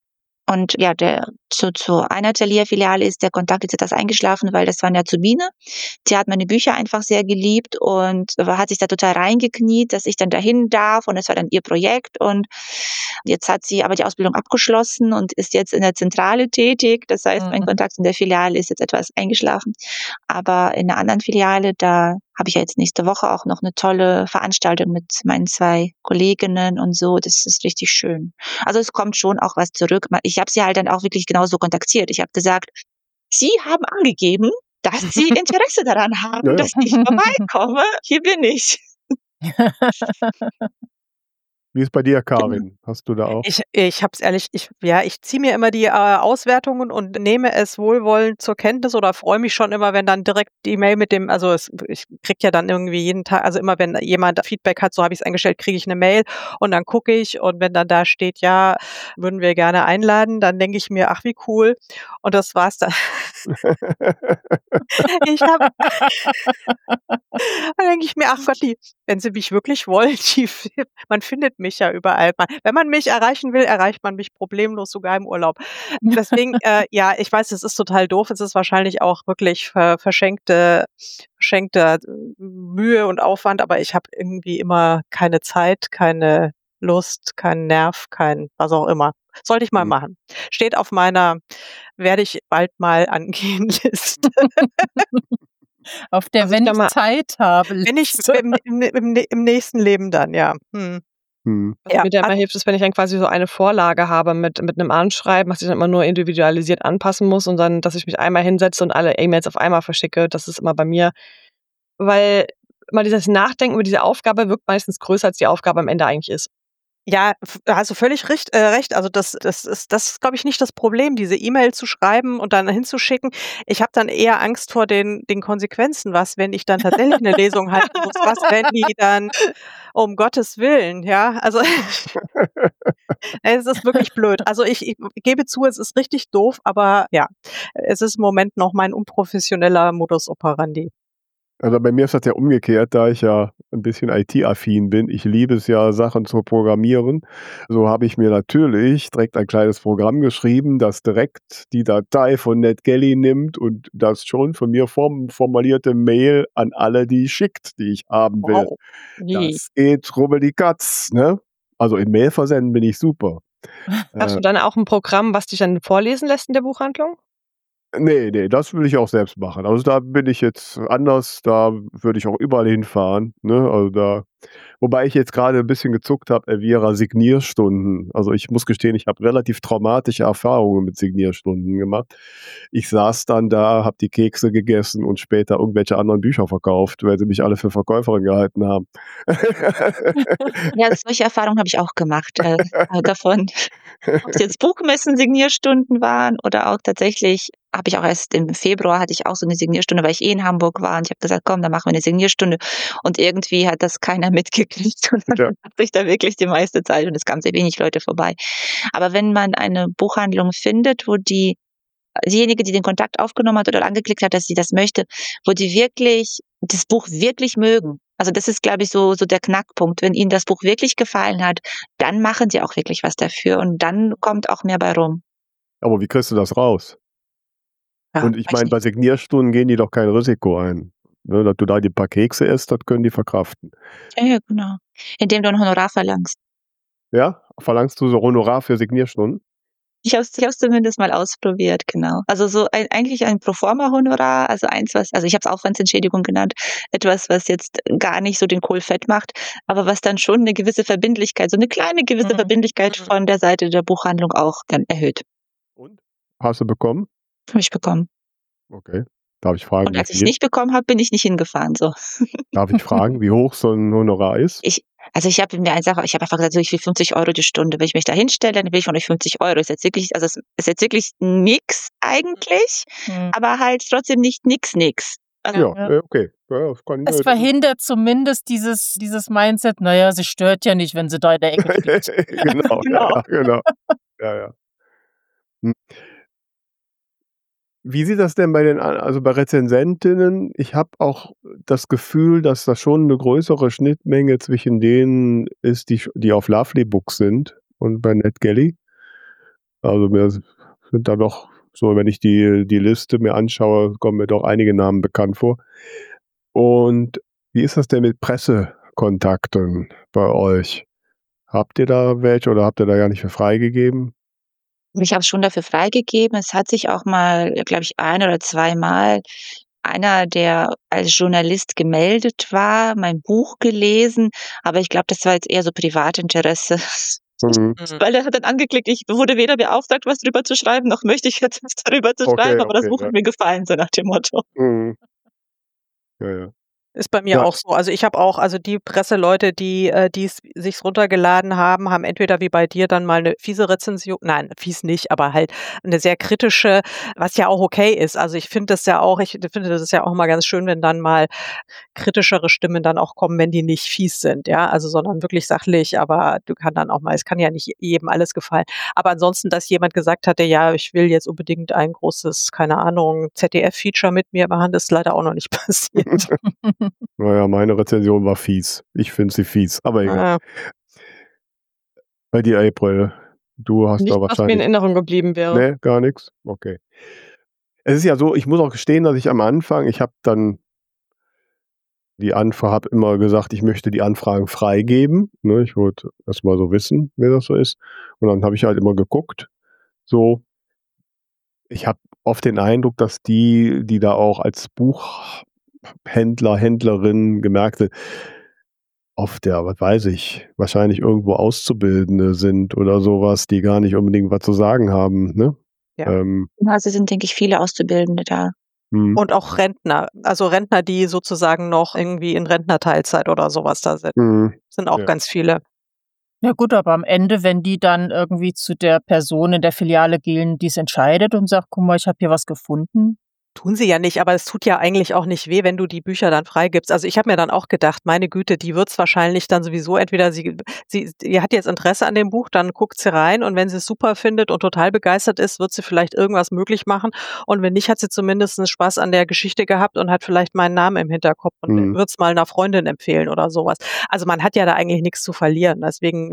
Und ja, zu einer Thalia-Filiale ist der Kontakt jetzt etwas eingeschlafen, weil das war eine Azubine. Die hat meine Bücher einfach sehr geliebt und hat sich da total reingekniet, dass ich dann dahin darf, und es war dann ihr Projekt, und jetzt hat sie aber die Ausbildung abgeschlossen und ist jetzt in der Zentrale tätig. Das heißt, mein Kontakt in der Filiale ist jetzt etwas eingeschlafen. Aber in einer anderen Filiale, da habe ich ja jetzt nächste Woche auch noch eine tolle Veranstaltung mit meinen 2 Kolleginnen und so. Das ist richtig schön. Also es kommt schon auch was zurück. Ich habe sie halt dann auch wirklich genauso kontaktiert. Ich habe gesagt, Sie haben angegeben, dass Sie Interesse daran haben, Ja. dass ich vorbeikomme. Hier bin ich. Wie ist bei dir, Karin? Hast du da auch? Ich habe es ehrlich, ich ziehe mir immer die Auswertungen und nehme es wohlwollend zur Kenntnis oder freue mich schon immer, wenn dann direkt die Mail mit dem, also ich kriege ja dann irgendwie jeden Tag, also immer wenn jemand Feedback hat, so habe ich es eingestellt, kriege ich eine Mail und dann gucke ich, und wenn dann da steht, ja, würden wir gerne einladen, dann denke ich mir, ach wie cool, und das war's dann. Dann denke ich mir, ach Gott, wenn sie mich wirklich wollen, man findet mich ja überall. Wenn man mich erreichen will, erreicht man mich problemlos, sogar im Urlaub. Deswegen, ja, ich weiß, es ist total doof. Es ist wahrscheinlich auch wirklich verschenkte Mühe und Aufwand, aber ich habe irgendwie immer keine Zeit, keine Lust, keinen Nerv, kein was auch immer. Sollte ich mal machen. Steht auf meiner werde ich bald mal angehen Liste. Auf der, wenn ich Zeit habe. Wenn ich im nächsten Leben dann, ja. Was mir da immer hilft, ist, wenn ich dann quasi so eine Vorlage habe mit einem Anschreiben, was ich dann immer nur individualisiert anpassen muss, und dann, dass ich mich einmal hinsetze und alle E-Mails auf einmal verschicke. Das ist immer bei mir, weil immer dieses Nachdenken über diese Aufgabe wirkt meistens größer, als die Aufgabe am Ende eigentlich ist. Ja, hast du völlig recht. Also das ist, glaube ich, nicht das Problem, diese E-Mail zu schreiben und dann hinzuschicken. Ich habe dann eher Angst vor den Konsequenzen. Was, wenn ich dann tatsächlich eine Lesung halten muss? Was, wenn die dann, um Gottes Willen, ja? Also es ist wirklich blöd. Also ich gebe zu, es ist richtig doof, aber ja, es ist im Moment noch mein unprofessioneller Modus operandi. Also bei mir ist das ja umgekehrt, da ich ja ein bisschen IT-affin bin. Ich liebe es ja, Sachen zu programmieren. So habe ich mir natürlich direkt ein kleines Programm geschrieben, das direkt die Datei von NetGalley nimmt und das schon von mir formulierte Mail an alle, die schickt, die ich haben will. Wow. Das geht rubbeldi-katz, ne? Also im Mailversenden bin ich super. Hast du dann auch ein Programm, was dich dann vorlesen lässt in der Buchhandlung? Nee, das will ich auch selbst machen. Also da bin ich jetzt anders, da würde ich auch überall hinfahren, ne? Also wobei ich jetzt gerade ein bisschen gezuckt habe, Elvira, Signierstunden. Also ich muss gestehen, ich habe relativ traumatische Erfahrungen mit Signierstunden gemacht. Ich saß dann da, habe die Kekse gegessen und später irgendwelche anderen Bücher verkauft, weil sie mich alle für Verkäuferin gehalten haben. Ja, solche Erfahrungen habe ich auch gemacht davon. Ob es jetzt Buchmessen, Signierstunden waren oder auch tatsächlich, habe ich auch erst im Februar, hatte ich auch so eine Signierstunde, weil ich in Hamburg war, und ich habe gesagt, komm, dann machen wir eine Signierstunde, und irgendwie hat das keiner mitgekriegt, und dann hat sich da wirklich die meiste Zeit, und es kamen sehr wenig Leute vorbei. Aber wenn man eine Buchhandlung findet, wo diejenige, die den Kontakt aufgenommen hat oder angeklickt hat, dass sie das möchte, wo die wirklich das Buch wirklich mögen. Also das ist, glaube ich, so der Knackpunkt. Wenn ihnen das Buch wirklich gefallen hat, dann machen sie auch wirklich was dafür, und dann kommt auch mehr bei rum. Aber wie kriegst du das raus? Ja, und ich meine, bei Signierstunden gehen die doch kein Risiko ein. Ne, dass du da die paar Kekse isst, das können die verkraften. Ja, genau. Indem du ein Honorar verlangst. Ja? Verlangst du so Honorar für Signierstunden? Ich habe es zumindest mal ausprobiert, genau. Also so eigentlich ein Proforma-Honorar, also ich habe es Aufwandsentschädigung genannt, etwas, was jetzt gar nicht so den Kohl fett macht, aber was dann schon eine gewisse Verbindlichkeit, so eine kleine gewisse Verbindlichkeit von der Seite der Buchhandlung auch dann erhöht. Und? Hast du bekommen? Habe ich bekommen. Okay. Darf ich fragen, Und als ich es nicht bekommen habe, bin ich nicht hingefahren. So. Darf ich fragen, wie hoch so ein Honorar ist? Ich habe einfach gesagt, so, ich will 50 Euro die Stunde. Wenn ich mich da hinstelle, dann will ich von euch 50 Euro. Ist jetzt wirklich, also es ist jetzt wirklich nix eigentlich, aber halt trotzdem nicht nix. Also, ja, okay. Ja, das kann es verhindert zumindest dieses Mindset, naja, sie stört ja nicht, wenn sie da in der Ecke steht. Genau. Ja. Wie sieht das denn bei bei Rezensentinnen? Ich habe auch das Gefühl, dass da schon eine größere Schnittmenge zwischen denen ist, die auf Lovely Books sind und bei NetGalley. Also mir sind da doch so, wenn ich die Liste mir anschaue, kommen mir doch einige Namen bekannt vor. Und wie ist das denn mit Pressekontakten bei euch? Habt ihr da welche oder habt ihr da gar nicht für freigegeben? Ich habe es schon dafür freigegeben. Es hat sich auch mal, glaube ich, 1 oder zweimal einer, der als Journalist gemeldet war, mein Buch gelesen, aber ich glaube, das war jetzt eher so Privatinteresse. Mhm. Weil der hat dann angeklickt, ich wurde weder beauftragt, was drüber zu schreiben, noch möchte ich jetzt was darüber zu schreiben, aber das Buch ja. hat mir gefallen, so nach dem Motto. Mhm. Ja. Ist bei mir auch so. Also ich habe auch, also die Presseleute, die sich's runtergeladen haben, haben entweder wie bei dir dann mal eine fiese Rezension, nein, fies nicht, aber halt eine sehr kritische, was ja auch okay ist. Also ich finde das ja auch mal ganz schön, wenn dann mal kritischere Stimmen dann auch kommen, wenn die nicht fies sind, ja, also sondern wirklich sachlich, aber es kann ja nicht jedem alles gefallen. Aber ansonsten, dass jemand gesagt hatte, ja, ich will jetzt unbedingt ein großes, keine Ahnung, ZDF-Feature mit mir machen, das ist leider auch noch nicht passiert. Naja, meine Rezension war fies. Ich finde sie fies, aber egal. Bei dir, April, du hast Nicht, da was mir in Erinnerung geblieben wäre. Ne, gar nichts? Okay. Es ist ja so, ich muss auch gestehen, dass ich am Anfang ich habe dann habe immer gesagt, ich möchte die Anfragen freigeben, ne? Ich wollte erst mal so wissen, wie das so ist. Und dann habe ich halt immer geguckt, so. Ich habe oft den Eindruck, dass die da auch als Buchhändler, Händlerin gemerkt sind, oft ja, was weiß ich, wahrscheinlich irgendwo Auszubildende sind oder sowas, die gar nicht unbedingt was zu sagen haben, ne? Ja. Also sind, denke ich, viele Auszubildende da. Und auch Rentner, also Rentner, die sozusagen noch irgendwie in Rentnerteilzeit oder sowas da sind. Sind auch ganz viele. Ja gut, aber am Ende, wenn die dann irgendwie zu der Person in der Filiale gehen, die es entscheidet und sagt, guck mal, ich habe hier was gefunden. Tun sie ja nicht, aber es tut ja eigentlich auch nicht weh, wenn du die Bücher dann freigibst. Also ich habe mir dann auch gedacht, meine Güte, die wird's wahrscheinlich dann sowieso entweder sie hat jetzt Interesse an dem Buch, dann guckt sie rein und wenn sie es super findet und total begeistert ist, wird sie vielleicht irgendwas möglich machen und wenn nicht, hat sie zumindest Spaß an der Geschichte gehabt und hat vielleicht meinen Namen im Hinterkopf und wird's mal einer Freundin empfehlen oder sowas. Also man hat ja da eigentlich nichts zu verlieren. Deswegen,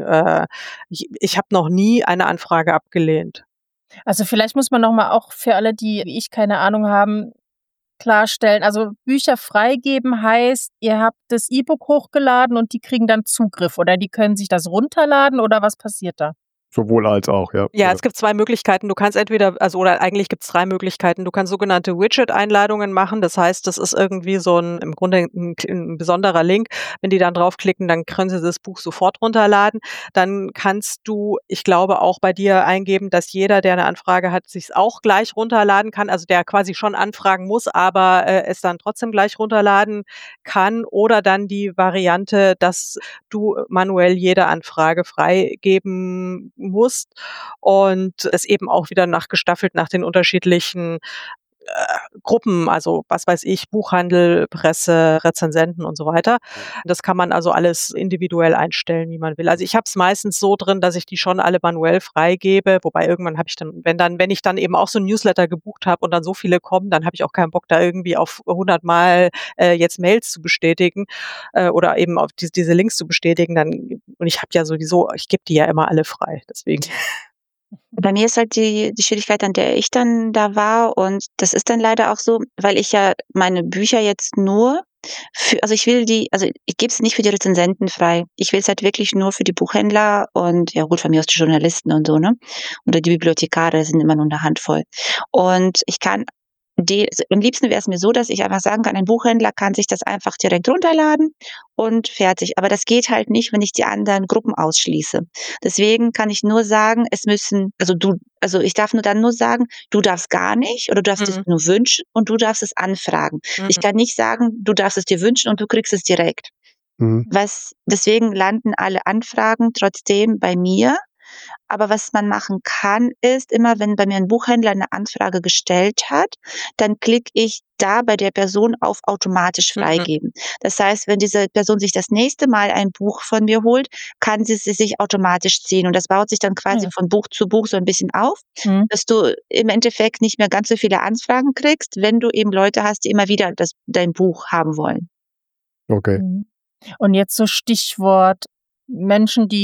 ich habe noch nie eine Anfrage abgelehnt. Also vielleicht muss man noch mal auch für alle, die wie ich keine Ahnung haben, klarstellen. Also Bücher freigeben heißt, ihr habt das E-Book hochgeladen und die kriegen dann Zugriff oder die können sich das runterladen oder was passiert da? Sowohl als auch, ja. Ja, es gibt 2 Möglichkeiten. Du kannst entweder, oder eigentlich gibt's 3 Möglichkeiten. Du kannst sogenannte Widget-Einladungen machen. Das heißt, das ist irgendwie so im Grunde ein besonderer Link. Wenn die dann draufklicken, dann können sie das Buch sofort runterladen. Dann kannst du, ich glaube, auch bei dir eingeben, dass jeder, der eine Anfrage hat, sich's auch gleich runterladen kann. Also der quasi schon anfragen muss, aber es dann trotzdem gleich runterladen kann. Oder dann die Variante, dass du manuell jede Anfrage freigeben musst und es eben auch wieder nachgestaffelt nach den unterschiedlichen Gruppen, also was weiß ich, Buchhandel, Presse, Rezensenten und so weiter. Das kann man also alles individuell einstellen, wie man will. Also ich habe es meistens so drin, dass ich die schon alle manuell freigebe, wobei irgendwann habe ich dann, wenn ich dann eben auch so ein Newsletter gebucht habe und dann so viele kommen, dann habe ich auch keinen Bock, da irgendwie auf 100 Mal jetzt Mails zu bestätigen oder eben auf diese Links zu bestätigen. Und ich habe ja sowieso, ich gebe die ja immer alle frei, deswegen. Bei mir ist halt die Schwierigkeit, an der ich dann da war und das ist dann leider auch so, weil ich ja meine Bücher jetzt nur ich gebe es nicht für die Rezensenten frei. Ich will es halt wirklich nur für die Buchhändler und ja gut, von mir aus die Journalisten und so, ne? Oder die Bibliothekare, das sind immer nur eine Handvoll. Und ich kann am liebsten wäre es mir so, dass ich einfach sagen kann, ein Buchhändler kann sich das einfach direkt runterladen und fertig. Aber das geht halt nicht, wenn ich die anderen Gruppen ausschließe. Deswegen kann ich nur sagen, ich darf nur sagen, du darfst gar nicht oder du darfst es nur wünschen und du darfst es anfragen. Ich kann nicht sagen, du darfst es dir wünschen und du kriegst es direkt. Deswegen landen alle Anfragen trotzdem bei mir. Aber was man machen kann, ist immer, wenn bei mir ein Buchhändler eine Anfrage gestellt hat, dann klicke ich da bei der Person auf automatisch freigeben. Das heißt, wenn diese Person sich das nächste Mal ein Buch von mir holt, kann sie sich automatisch ziehen. Und das baut sich dann quasi von Buch zu Buch so ein bisschen auf, dass du im Endeffekt nicht mehr ganz so viele Anfragen kriegst, wenn du eben Leute hast, die immer wieder dein Buch haben wollen. Okay. Und jetzt so Stichwort Menschen, die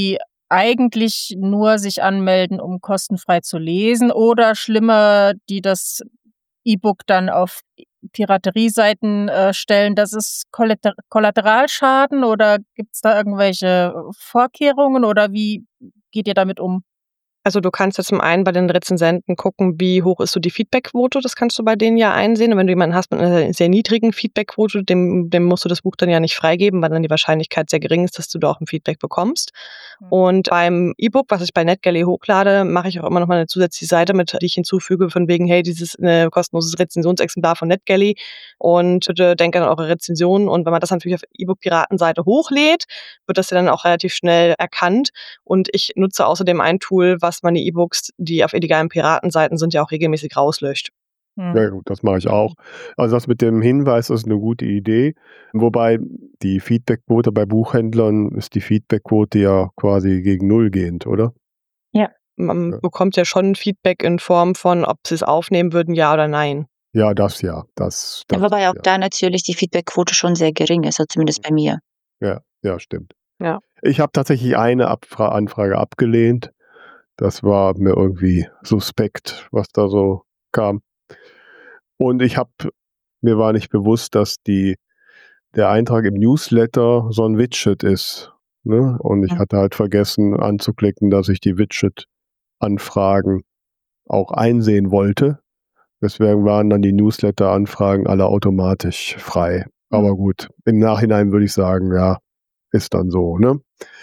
eigentlich nur sich anmelden, um kostenfrei zu lesen, oder schlimmer, die das E-Book dann auf Piraterieseiten stellen. Das ist Kollateralschaden, oder gibt es da irgendwelche Vorkehrungen, oder wie geht ihr damit um? Also du kannst ja zum einen bei den Rezensenten gucken, wie hoch ist so die Feedbackquote, das kannst du bei denen ja einsehen. Und wenn du jemanden hast mit einer sehr niedrigen Feedbackquote, dem musst du das Buch dann ja nicht freigeben, weil dann die Wahrscheinlichkeit sehr gering ist, dass du da auch ein Feedback bekommst. Und beim E-Book, was ich bei NetGalley hochlade, mache ich auch immer noch mal eine zusätzliche Seite mit, die ich hinzufüge, von wegen, hey, dieses kostenloses Rezensionsexemplar von NetGalley und bitte denkt an eure Rezensionen. Und wenn man das natürlich auf E-Book-Piratenseite hochlädt, wird das ja dann auch relativ schnell erkannt. Und ich nutze außerdem ein Tool, was meine E-Books, die auf illegalen Piratenseiten sind, ja auch regelmäßig rauslöscht. Ja gut, das mache ich auch. Also das mit dem Hinweis ist eine gute Idee. Wobei die Feedbackquote bei Buchhändlern ist die Feedbackquote ja quasi gegen Null gehend, oder? Ja. Man bekommt ja schon Feedback in Form von, ob sie es aufnehmen würden, ja oder nein. Ja, das ja. Das, wobei auch da natürlich die Feedbackquote schon sehr gering ist, also zumindest bei mir. Ja, stimmt. Ja. Ich habe tatsächlich eine Anfrage abgelehnt. Das war mir irgendwie suspekt, was da so kam. Und mir war nicht bewusst, dass der Eintrag im Newsletter so ein Widget ist. Ne? Und ich hatte halt vergessen anzuklicken, dass ich die Widget-Anfragen auch einsehen wollte. Deswegen waren dann die Newsletter-Anfragen alle automatisch frei. Aber gut, im Nachhinein würde ich sagen, ja, ist dann so, ne?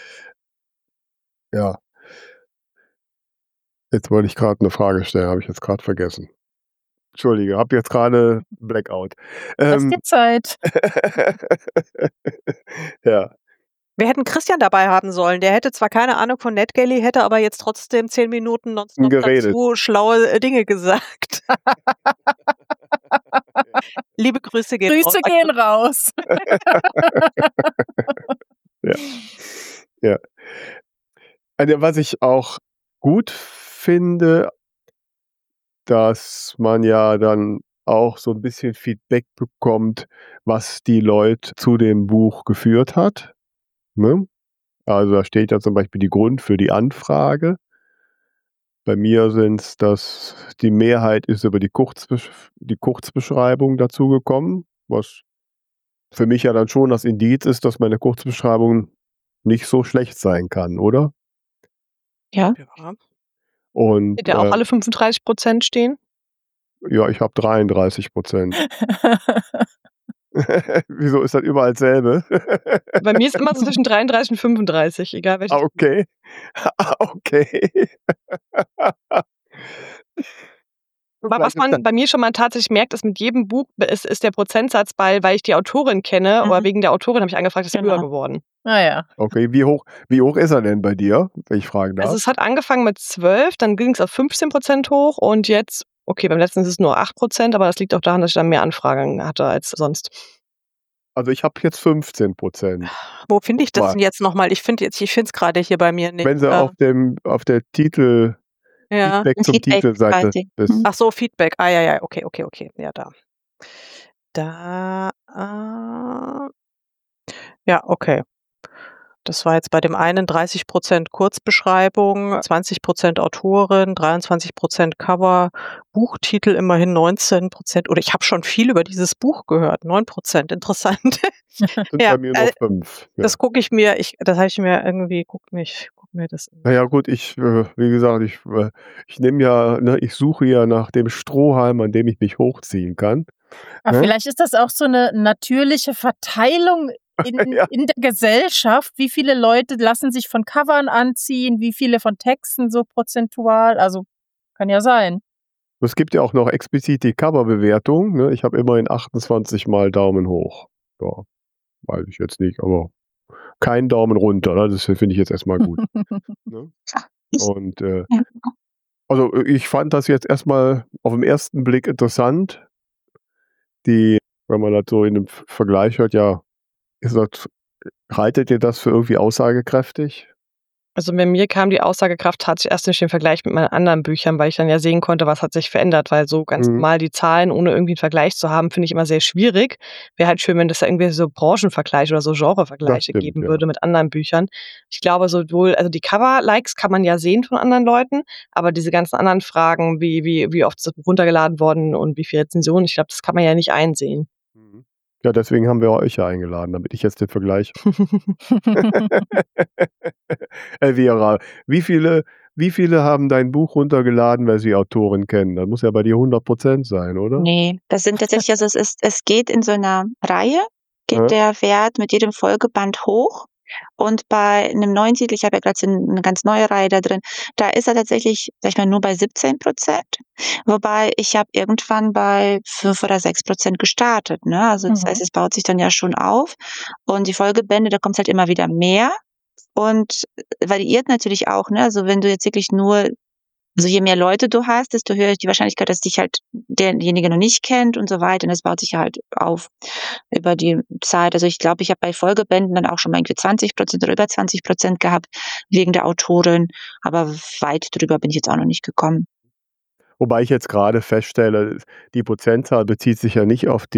Ja. Jetzt wollte ich gerade eine Frage stellen, habe ich jetzt gerade vergessen. Entschuldige, habe jetzt gerade Blackout. Das ist die Zeit. Ja. Wir hätten Christian dabei haben sollen. Der hätte zwar keine Ahnung von NetGalley, hätte aber jetzt trotzdem 10 Minuten nonstop dazu schlaue Dinge gesagt. Liebe Grüße gehen raus. Grüße gehen raus. Ja. Also, was ich auch gut finde, dass man ja dann auch so ein bisschen Feedback bekommt, was die Leute zu dem Buch geführt hat, ne? Also, da steht ja zum Beispiel die Grund für die Anfrage. Bei mir die Mehrheit ist über die Kurzbeschreibung dazugekommen, was für mich ja dann schon das Indiz ist, dass meine Kurzbeschreibung nicht so schlecht sein kann, oder? Ja. Und Hätte auch alle 35% stehen? ja, ich habe 33%. Wieso ist das überall dasselbe? Bei mir ist immer so zwischen 33 und 35, egal welches. Okay. Okay. Was man bei mir schon mal tatsächlich merkt, ist, mit jedem Buch ist der Prozentsatz weil ich die Autorin kenne, oder wegen der Autorin habe ich angefragt, ist höher geworden. Ah ja. Okay, wie hoch ist er denn bei dir, wenn ich fragen darf? Also es hat angefangen mit 12, dann ging es auf 15% hoch und jetzt, okay, beim letzten ist es nur 8%, aber das liegt auch daran, dass ich dann mehr Anfragen hatte als sonst. Also ich habe jetzt 15%. Wo finde ich das denn jetzt nochmal? Ich finde es gerade hier bei mir nicht. Wenn sie auf der Feedback zum Titelseite ist. Ach so, Feedback. Ah ja, okay. Ja, da. Ja, okay. Das war jetzt bei dem einen 30% Kurzbeschreibung, 20% Autorin, 23% Cover, Buchtitel immerhin 19%. Oder ich habe schon viel über dieses Buch gehört. 9%, interessant. Sind bei mir noch 5. Ja. Das gucke ich mir, das habe ich mir irgendwie, guck mir das. Naja gut, wie gesagt, ich nehme ja, ne, ich suche ja nach dem Strohhalm, an dem ich mich hochziehen kann. Aber vielleicht ist das auch so eine natürliche Verteilung in der Gesellschaft. Wie viele Leute lassen sich von Covern anziehen, wie viele von Texten so prozentual, also kann ja sein. Es gibt ja auch noch explizit die Coverbewertung, ne? Ich habe immerhin 28 Mal Daumen hoch. Ja, weiß ich jetzt nicht, aber kein Daumen runter, ne? Das finde ich jetzt erstmal gut. Ne? Und also ich fand das jetzt erstmal auf den ersten Blick interessant. Wenn man das so in einem Vergleich hört, ja, haltet ihr das für irgendwie aussagekräftig? Also bei mir kam die Aussagekraft tatsächlich erst durch den Vergleich mit meinen anderen Büchern, weil ich dann ja sehen konnte, was hat sich verändert, weil so ganz normal die Zahlen, ohne irgendwie einen Vergleich zu haben, finde ich immer sehr schwierig. Wäre halt schön, wenn das da irgendwie so Branchenvergleiche oder so Genrevergleiche geben würde mit anderen Büchern. Ich glaube also die Cover-Likes kann man ja sehen von anderen Leuten, aber diese ganzen anderen Fragen, wie oft ist das Buch runtergeladen worden und wie viele Rezensionen, ich glaube, das kann man ja nicht einsehen. Ja, deswegen haben wir euch ja eingeladen, damit ich jetzt den Vergleich. Elvira, wie viele haben dein Buch runtergeladen, weil sie die Autorin kennen? Das muss ja bei dir 100% sein, oder? Nee, das sind tatsächlich, also es geht in so einer Reihe, geht der Wert mit jedem Folgeband hoch. Und bei einem neuen Titel, ich habe ja gerade eine ganz neue Reihe da drin, da ist er tatsächlich, sag ich mal, nur bei 17%. Wobei ich habe irgendwann bei 5 oder 6% gestartet, ne? Also das heißt, es baut sich dann ja schon auf. Und die Folgebände, da kommt es halt immer wieder mehr. Und variiert natürlich auch, ne? Also wenn du jetzt wirklich nur, also je mehr Leute du hast, desto höher ist die Wahrscheinlichkeit, dass dich halt derjenige noch nicht kennt und so weiter. Und das baut sich halt auf über die Zeit. Also ich glaube, ich habe bei Folgebänden dann auch schon mal irgendwie 20% oder über 20% gehabt wegen der Autorin. Aber weit drüber bin ich jetzt auch noch nicht gekommen. Wobei ich jetzt gerade feststelle, die Prozentzahl bezieht sich ja nicht auf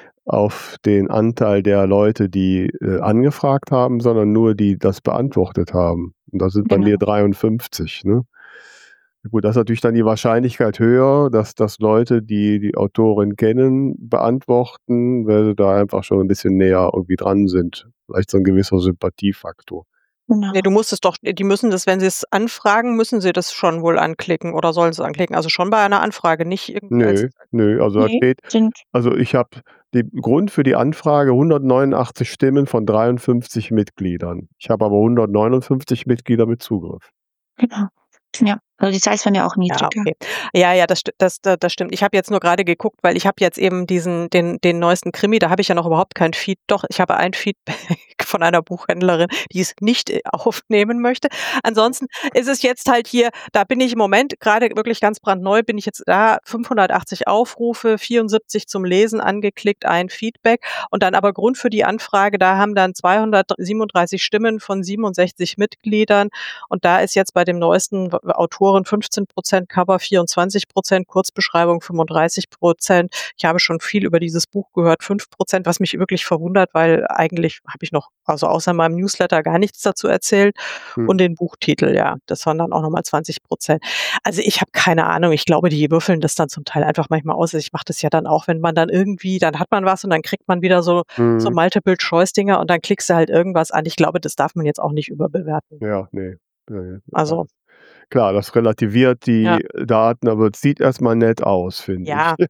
den Anteil der Leute, die angefragt haben, sondern nur die das beantwortet haben. Und das sind bei mir 53, ne? Gut, das ist natürlich dann die Wahrscheinlichkeit höher, dass Leute, die die Autorin kennen, beantworten, weil sie da einfach schon ein bisschen näher irgendwie dran sind. Vielleicht so ein gewisser Sympathiefaktor. Genau. Nee, die müssen das, wenn sie es anfragen, müssen sie das schon wohl anklicken oder sollen sie es anklicken. Also schon bei einer Anfrage, nicht irgendwie. Nö, also da steht, also ich habe den Grund für die Anfrage 189 Stimmen von 53 Mitgliedern. Ich habe aber 159 Mitglieder mit Zugriff. Genau. Ja, also die Zahl ist von mir auch niedriger. Ja, okay. Ja, das stimmt. Ich habe jetzt nur gerade geguckt, weil ich habe jetzt eben den neuesten Krimi, da habe ich ja noch überhaupt kein Feed. Doch, ich habe ein Feedback von einer Buchhändlerin, die es nicht aufnehmen möchte. Ansonsten ist es jetzt halt hier, da bin ich im Moment gerade wirklich ganz brandneu, bin ich jetzt da, 580 Aufrufe, 74 zum Lesen angeklickt, ein Feedback und dann aber Grund für die Anfrage, da haben dann 237 Stimmen von 67 Mitgliedern und da ist jetzt bei dem neuesten Autoren 15%, Cover 24%, Kurzbeschreibung 35%. Ich habe schon viel über dieses Buch gehört, 5%, was mich wirklich verwundert, weil eigentlich habe ich noch, also außer meinem Newsletter gar nichts dazu erzählt. Und den Buchtitel, ja, das waren dann auch nochmal 20%. Also ich habe keine Ahnung, ich glaube, die würfeln das dann zum Teil einfach manchmal aus. Ich mache das ja dann auch, wenn man dann irgendwie, dann hat man was und dann kriegt man wieder so Multiple-Choice-Dinger und dann klickst du halt irgendwas an. Ich glaube, das darf man jetzt auch nicht überbewerten. Ja, nee. Also klar, das relativiert die Daten, aber es sieht erstmal nett aus, finde ich.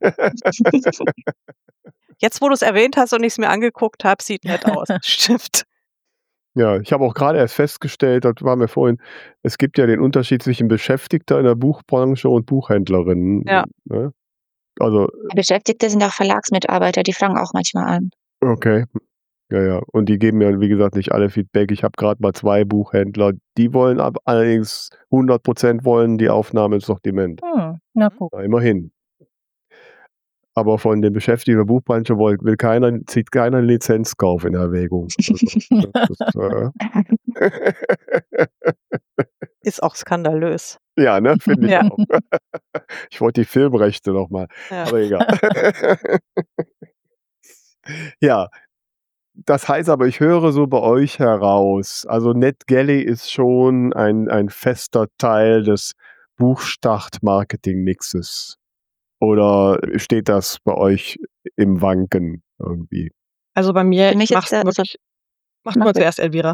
Jetzt, wo du es erwähnt hast und ich es mir angeguckt habe, sieht nett aus. Stimmt. Ja, ich habe auch gerade erst festgestellt, das war mir vorhin, es gibt ja den Unterschied zwischen Beschäftigter in der Buchbranche und Buchhändlerinnen. Ja. Ne? Also, Beschäftigte sind auch Verlagsmitarbeiter, die fragen auch manchmal an. Okay. Ja. Und die geben mir, wie gesagt, nicht alle Feedback. Ich habe gerade mal 2 Buchhändler, die wollen allerdings 100% wollen die Aufnahme ins Sortiment. Na gut. Ja, immerhin. Aber von den Beschäftigten der Buchbranche zieht keiner einen Lizenzkauf in Erwägung. Ist auch skandalös. Ja, ne, finde ich auch. Ich wollte die Filmrechte nochmal, aber egal. Ja, das heißt aber, ich höre so bei euch heraus, also NetGalley ist schon ein fester Teil des Buchstart-Marketing-Mixes. Oder steht das bei euch im Wanken irgendwie? Also bei mir, ich mach's wirklich. Mach mal zuerst, Elvira.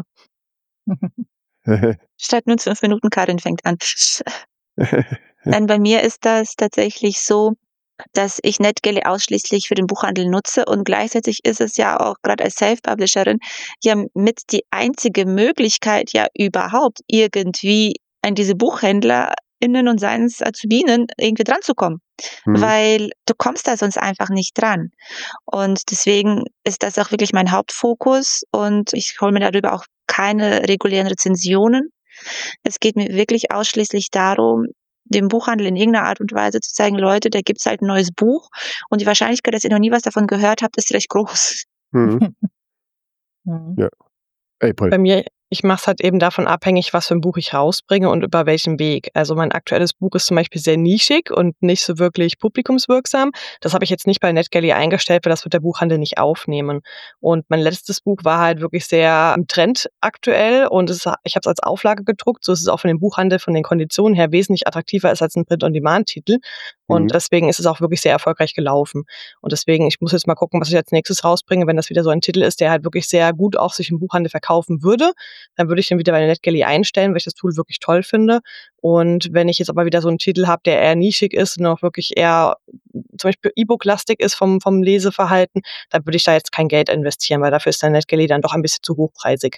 Statt nur 5 Minuten, Karin fängt an. Denn bei mir ist das tatsächlich so, dass ich NetGalley ausschließlich für den Buchhandel nutze und gleichzeitig ist es ja auch gerade als Self-Publisherin ja mit die einzige Möglichkeit ja überhaupt irgendwie an diese BuchhändlerInnen und seines Azubinen irgendwie dran zu kommen. Weil du kommst da sonst einfach nicht dran. Und deswegen ist das auch wirklich mein Hauptfokus und ich hole mir darüber auch keine regulären Rezensionen. Es geht mir wirklich ausschließlich darum, dem Buchhandel in irgendeiner Art und Weise zu zeigen, Leute, da gibt's halt ein neues Buch und die Wahrscheinlichkeit, dass ihr noch nie was davon gehört habt, ist recht groß. Ja. April. Bei mir, Ich mache es halt eben davon abhängig, was für ein Buch ich rausbringe und über welchen Weg. Also mein aktuelles Buch ist zum Beispiel sehr nischig und nicht so wirklich publikumswirksam. Das habe ich jetzt nicht bei NetGalley eingestellt, weil das wird der Buchhandel nicht aufnehmen. Und mein letztes Buch war halt wirklich sehr im Trend aktuell und ich habe es als Auflage gedruckt. So ist es auch von dem Buchhandel von den Konditionen her wesentlich attraktiver ist als ein Print-on-Demand-Titel. Und deswegen ist es auch wirklich sehr erfolgreich gelaufen. Und deswegen, ich muss jetzt mal gucken, was ich als nächstes rausbringe, wenn das wieder so ein Titel ist, der halt wirklich sehr gut auch sich im Buchhandel verkaufen würde. Dann würde ich den wieder bei der NetGalley einstellen, weil ich das Tool wirklich toll finde. Und wenn ich jetzt aber wieder so einen Titel habe, der eher nischig ist und auch wirklich eher zum Beispiel E-Book-lastig ist vom Leseverhalten, dann würde ich da jetzt kein Geld investieren, weil dafür ist der NetGalley dann doch ein bisschen zu hochpreisig.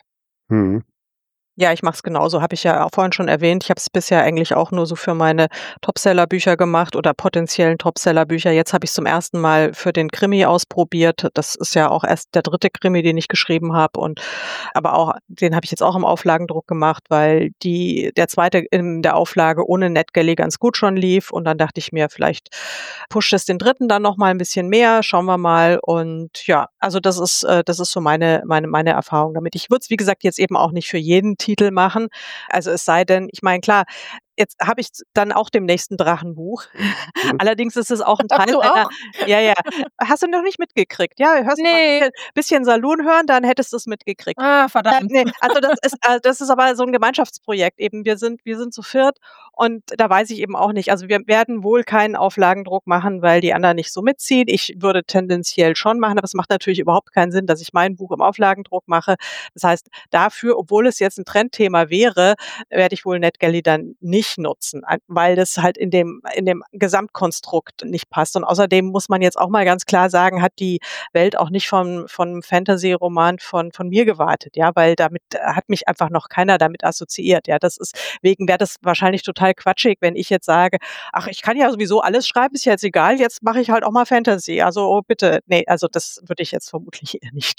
Ja, ich mache es genauso, habe ich ja auch vorhin schon erwähnt. Ich habe es bisher eigentlich auch nur so für meine Topseller-Bücher gemacht oder potenziellen Topseller-Bücher. Jetzt habe ich es zum ersten Mal für den Krimi ausprobiert. Das ist ja auch erst der 3. Krimi, den ich geschrieben habe. Aber auch den habe ich jetzt auch im Auflagendruck gemacht, weil der 2. in der Auflage ohne NetGalley ganz gut schon lief. Und dann dachte ich mir, vielleicht pusht es den 3. dann noch mal ein bisschen mehr. Schauen wir mal. Und ja, also das ist so meine Erfahrung damit. Ich würde es, wie gesagt, jetzt eben auch nicht für jeden Titel machen. Also es sei denn, ich meine, klar, jetzt habe ich dann auch demnächst ein Drachenbuch. Allerdings ist es auch ein Teil einer. Ja. Hast du noch nicht mitgekriegt? Ja, hörst du mal ein bisschen Saloon hören, dann hättest du es mitgekriegt. Ah, verdammt. Nee, also das ist aber so ein Gemeinschaftsprojekt. Eben, wir sind zu 4 und da weiß ich eben auch nicht. Also wir werden wohl keinen Auflagendruck machen, weil die anderen nicht so mitziehen. Ich würde tendenziell schon machen, aber es macht natürlich überhaupt keinen Sinn, dass ich mein Buch im Auflagendruck mache. Das heißt, dafür, obwohl es jetzt ein Trendthema wäre, werde ich wohl NetGalley dann nicht nutzen, weil das halt in dem Gesamtkonstrukt nicht passt. Und außerdem muss man jetzt auch mal ganz klar sagen, hat die Welt auch nicht vom Fantasy-Roman von mir gewartet, ja, weil damit hat mich einfach noch keiner damit assoziiert, ja. Deswegen wäre das wahrscheinlich total quatschig, wenn ich jetzt sage, ach, ich kann ja sowieso alles schreiben, ist ja jetzt egal, jetzt mache ich halt auch mal Fantasy. Also oh, bitte, nee, also das würde ich jetzt vermutlich eher nicht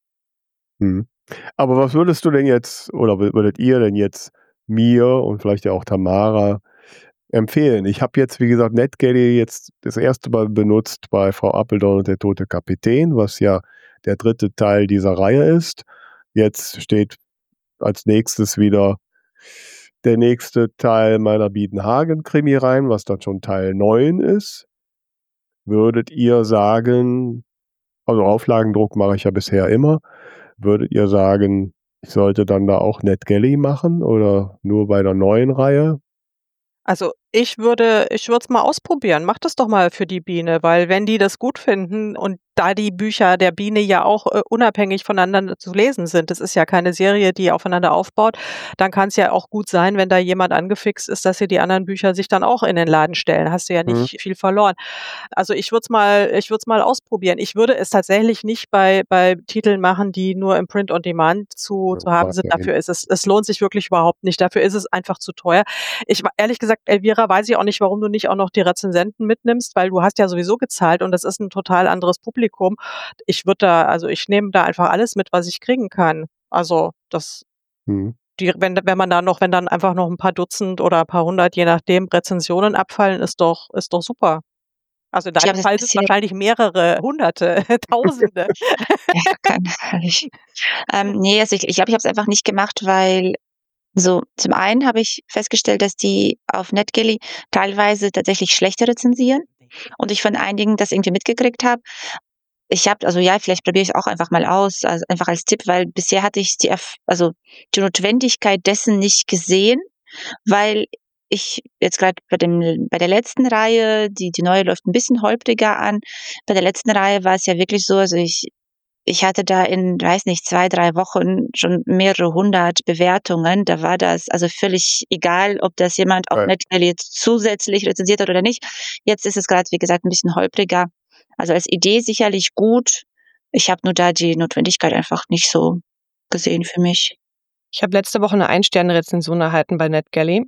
tun. Aber was würdest du denn jetzt oder würdet ihr denn jetzt mir und vielleicht ja auch Tamara empfehlen? Ich habe jetzt, wie gesagt, NetGalley jetzt das erste Mal benutzt bei Frau Appeldorn und der tote Kapitän, was ja der 3. Teil dieser Reihe ist. Jetzt steht als nächstes wieder der nächste Teil meiner Biedenhagen-Krimi rein, was dann schon Teil 9 ist. Würdet ihr sagen, also Auflagendruck mache ich ja bisher immer, würdet ihr sagen, ich sollte dann da auch NetGalley machen oder nur bei der neuen Reihe? Also ich würde es mal ausprobieren. Mach das doch mal für die Biene, weil wenn die das gut finden und da die Bücher der Biene ja auch unabhängig voneinander zu lesen sind, das ist ja keine Serie, die aufeinander aufbaut, dann kann es ja auch gut sein, wenn da jemand angefixt ist, dass sie die anderen Bücher sich dann auch in den Laden stellen. Hast du ja nicht viel verloren. Also ich würde es mal ausprobieren. Ich würde es tatsächlich nicht bei Titeln machen, die nur im Print-on-Demand zu haben sind. Dafür ist es lohnt sich wirklich überhaupt nicht. Dafür ist es einfach zu teuer. Ehrlich gesagt, Elvira, weiß ich auch nicht, warum du nicht auch noch die Rezensenten mitnimmst, weil du hast ja sowieso gezahlt und das ist ein total anderes Publikum. Ich nehme da einfach alles mit, was ich kriegen kann. Also das, wenn dann einfach noch ein paar Dutzend oder ein paar hundert, je nachdem, Rezensionen abfallen, ist doch super. Also in deinem Fall sind es wahrscheinlich mehrere Hunderte, Tausende. Ja, kann ich. Nee, also ich glaube, ich habe es einfach nicht gemacht, weil so, zum einen habe ich festgestellt, dass die auf NetGalley teilweise tatsächlich schlechter rezensieren und ich von einigen das irgendwie mitgekriegt habe. Vielleicht probiere ich es auch einfach mal aus, also einfach als Tipp, weil bisher hatte ich die Notwendigkeit dessen nicht gesehen, weil ich jetzt gerade bei der letzten Reihe, die neue läuft ein bisschen holpriger an. Bei der letzten Reihe war es ja wirklich so, also ich hatte da in, 2-3 Wochen schon mehrere hundert Bewertungen. Da war das also völlig egal, ob das jemand auf NetGalley zusätzlich rezensiert hat oder nicht. Jetzt ist es gerade, wie gesagt, ein bisschen holpriger. Also als Idee sicherlich gut. Ich habe nur da die Notwendigkeit einfach nicht so gesehen für mich. Ich habe letzte Woche eine 1-Sterne-Rezension erhalten bei NetGalley.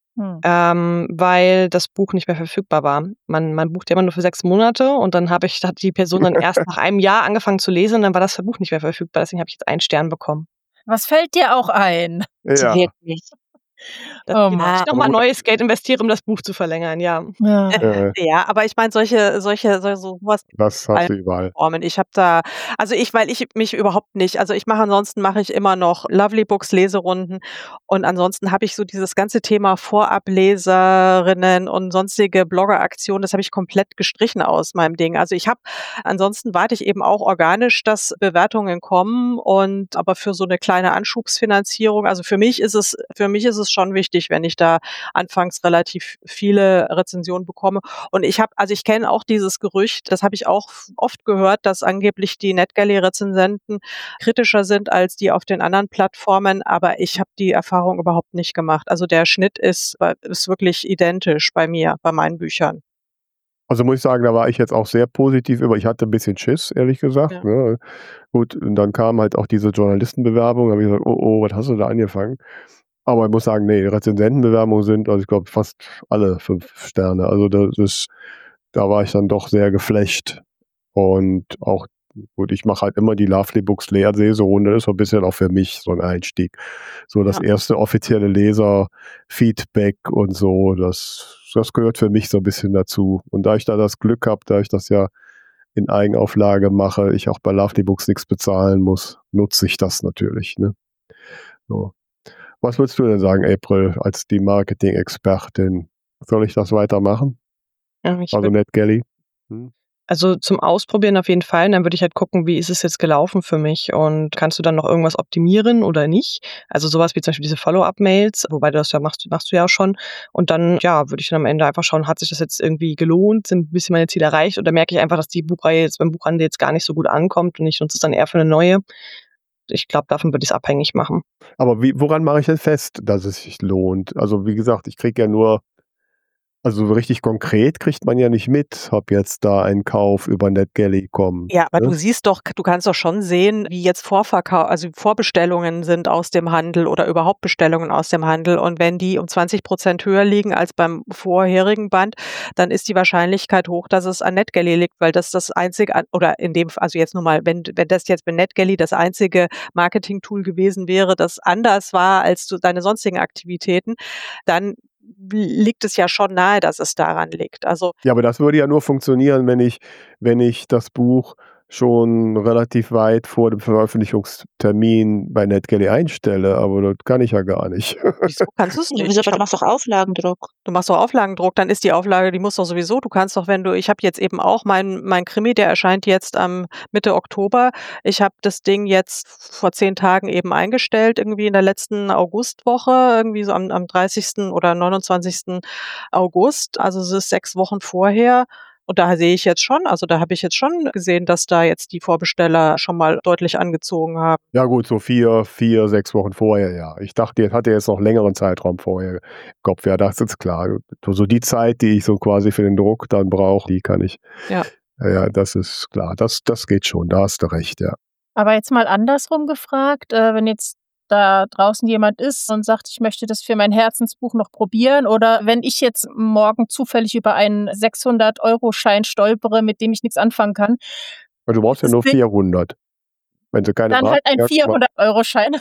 Weil das Buch nicht mehr verfügbar war. Man bucht ja immer nur für 6 Monate und dann hat die Person dann erst nach einem Jahr angefangen zu lesen und dann war das Buch nicht mehr verfügbar. Deswegen habe ich jetzt 1 Stern bekommen. Was fällt dir auch ein? Ja. Wirklich. Ich nochmal neues Geld investiere, um das Buch zu verlängern, ja. Ja, aber ich meine, sowas. Das hast du überall. Ich habe da, weil ich mich überhaupt nicht, ansonsten mache ich immer noch Lovely Books Leserunden und ansonsten habe ich so dieses ganze Thema Vorableserinnen und sonstige Bloggeraktionen, das habe ich komplett gestrichen aus meinem Ding. Ansonsten warte ich eben auch organisch, dass Bewertungen kommen aber für so eine kleine Anschubsfinanzierung, also für mich ist es schon wichtig, wenn ich da anfangs relativ viele Rezensionen bekomme. Und ich kenne auch dieses Gerücht, das habe ich auch oft gehört, dass angeblich die NetGalley-Rezensenten kritischer sind als die auf den anderen Plattformen, aber ich habe die Erfahrung überhaupt nicht gemacht. Also der Schnitt ist wirklich identisch bei mir, bei meinen Büchern. Also muss ich sagen, da war ich jetzt auch sehr positiv ich hatte ein bisschen Schiss, ehrlich gesagt. Ja. Ne? Gut, und dann kam halt auch diese Journalistenbewerbung, da habe ich gesagt, oh, was hast du da angefangen? Aber ich muss sagen, nee, Rezensentenbewerbungen sind, also ich glaube, fast alle 5 Sterne. Also da war ich dann doch sehr geflasht. Und auch, gut, ich mache halt immer die Lovely Books Leserunde, das ist so ein bisschen auch für mich so ein Einstieg. So das erste offizielle Leserfeedback und so, das gehört für mich so ein bisschen dazu. Und da ich da das Glück habe, da ich das ja in Eigenauflage mache, ich auch bei Lovely Books nichts bezahlen muss, nutze ich das natürlich. Ne? So. Was würdest du denn sagen, April, als die Marketing-Expertin? Soll ich das weitermachen? Also NetGalley? Also zum Ausprobieren auf jeden Fall. Und dann würde ich halt gucken, wie ist es jetzt gelaufen für mich und kannst du dann noch irgendwas optimieren oder nicht? Also sowas wie zum Beispiel diese Follow-up-Mails, wobei du das ja machst du ja auch schon. Und dann, würde ich dann am Ende einfach schauen, hat sich das jetzt irgendwie gelohnt? Sind ein bisschen meine Ziele erreicht? Oder merke ich einfach, dass die Buchreihe jetzt beim Buchhandel jetzt gar nicht so gut ankommt und ich nutze es dann eher für eine neue? Ich glaube, davon würde ich es abhängig machen. Aber woran mache ich denn fest, dass es sich lohnt? Also wie gesagt, ich kriege ja nur, also so richtig konkret kriegt man ja nicht mit, ob jetzt da ein Kauf über NetGalley kommt. Ja, aber du kannst doch schon sehen, wie jetzt Vorbestellungen sind aus dem Handel oder überhaupt Bestellungen aus dem Handel. Und wenn die um 20% höher liegen als beim vorherigen Band, dann ist die Wahrscheinlichkeit hoch, dass es an NetGalley liegt, weil das einzige, oder in dem, also jetzt nur mal, wenn das jetzt bei NetGalley das einzige Marketing-Tool gewesen wäre, das anders war als deine sonstigen Aktivitäten, dann liegt es ja schon nahe, dass es daran liegt. Also ja, aber das würde ja nur funktionieren, wenn ich das Buch schon relativ weit vor dem Veröffentlichungstermin bei NetGalley einstelle, aber das kann ich ja gar nicht. Wieso kannst du es nicht? Wieso, du machst doch Auflagendruck. Du machst doch Auflagendruck, dann ist die Auflage, die muss doch sowieso, du kannst doch, ich habe jetzt eben auch mein Krimi, der erscheint jetzt am Mitte Oktober. Ich habe das Ding jetzt vor 10 Tagen eben eingestellt, irgendwie in der letzten Augustwoche, irgendwie so am 30. oder 29. August, also es ist 6 Wochen vorher. Und da sehe ich jetzt schon, also da habe ich jetzt schon gesehen, dass da jetzt die Vorbesteller schon mal deutlich angezogen haben. Ja gut, so 6 Wochen vorher, ja. Ich dachte, ich hatte jetzt noch längeren Zeitraum vorher im Kopf. Ja, das ist klar. So die Zeit, die ich so quasi für den Druck dann brauche, die kann ich. Ja, das ist klar. Das geht schon, da hast du recht, ja. Aber jetzt mal andersrum gefragt, wenn jetzt da draußen jemand ist und sagt, ich möchte das für mein Herzensbuch noch probieren, oder wenn ich jetzt morgen zufällig über einen 600-Euro-Schein stolpere, mit dem ich nichts anfangen kann. Also du brauchst ja nur 400. Wenn sie keine dann halt ein 400-Euro-Schein.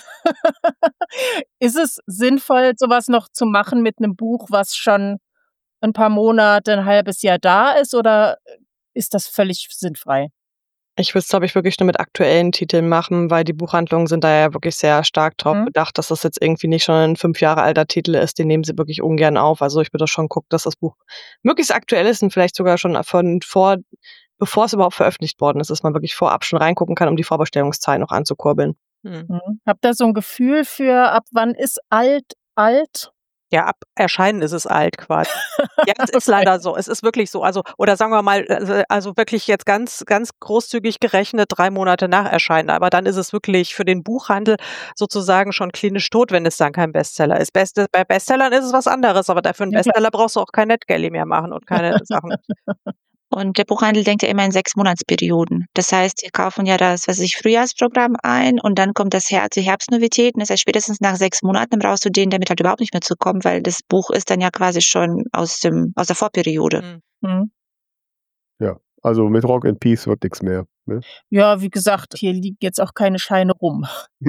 Ist es sinnvoll, sowas noch zu machen mit einem Buch, was schon ein paar Monate, ein halbes Jahr da ist, oder ist das völlig sinnfrei? Ich würde es, glaube ich, wirklich nur mit aktuellen Titeln machen, weil die Buchhandlungen sind da ja wirklich sehr stark drauf bedacht, dass das jetzt irgendwie nicht schon ein 5 Jahre alter Titel ist, den nehmen sie wirklich ungern auf. Also ich würde schon gucken, dass das Buch möglichst aktuell ist und vielleicht sogar schon bevor es überhaupt veröffentlicht worden ist, dass man wirklich vorab schon reingucken kann, um die Vorbestellungszeit noch anzukurbeln. Habt ihr so ein Gefühl für, ab wann ist alt? Ja, ab Erscheinen ist es alt quasi. Ja, es ist leider so. Es ist wirklich so. Also, oder sagen wir mal, also wirklich jetzt ganz, ganz großzügig gerechnet 3 Monate nach Erscheinen. Aber dann ist es wirklich für den Buchhandel sozusagen schon klinisch tot, wenn es dann kein Bestseller ist. Bei Bestsellern ist es was anderes, aber dafür einen Bestseller brauchst du auch kein NetGalley mehr machen und keine Sachen. Und der Buchhandel denkt ja immer in 6-Monatsperioden. Das heißt, wir kaufen ja das, Frühjahrsprogramm ein und dann kommt die Herbstnovitäten. Das heißt, spätestens nach 6 Monaten brauchst du den, damit halt überhaupt nicht mehr zu kommen, weil das Buch ist dann ja quasi schon aus der Vorperiode. Ja. Also mit Rock and Peace wird nichts mehr. Ne? Ja, wie gesagt, hier liegen jetzt auch keine Scheine rum.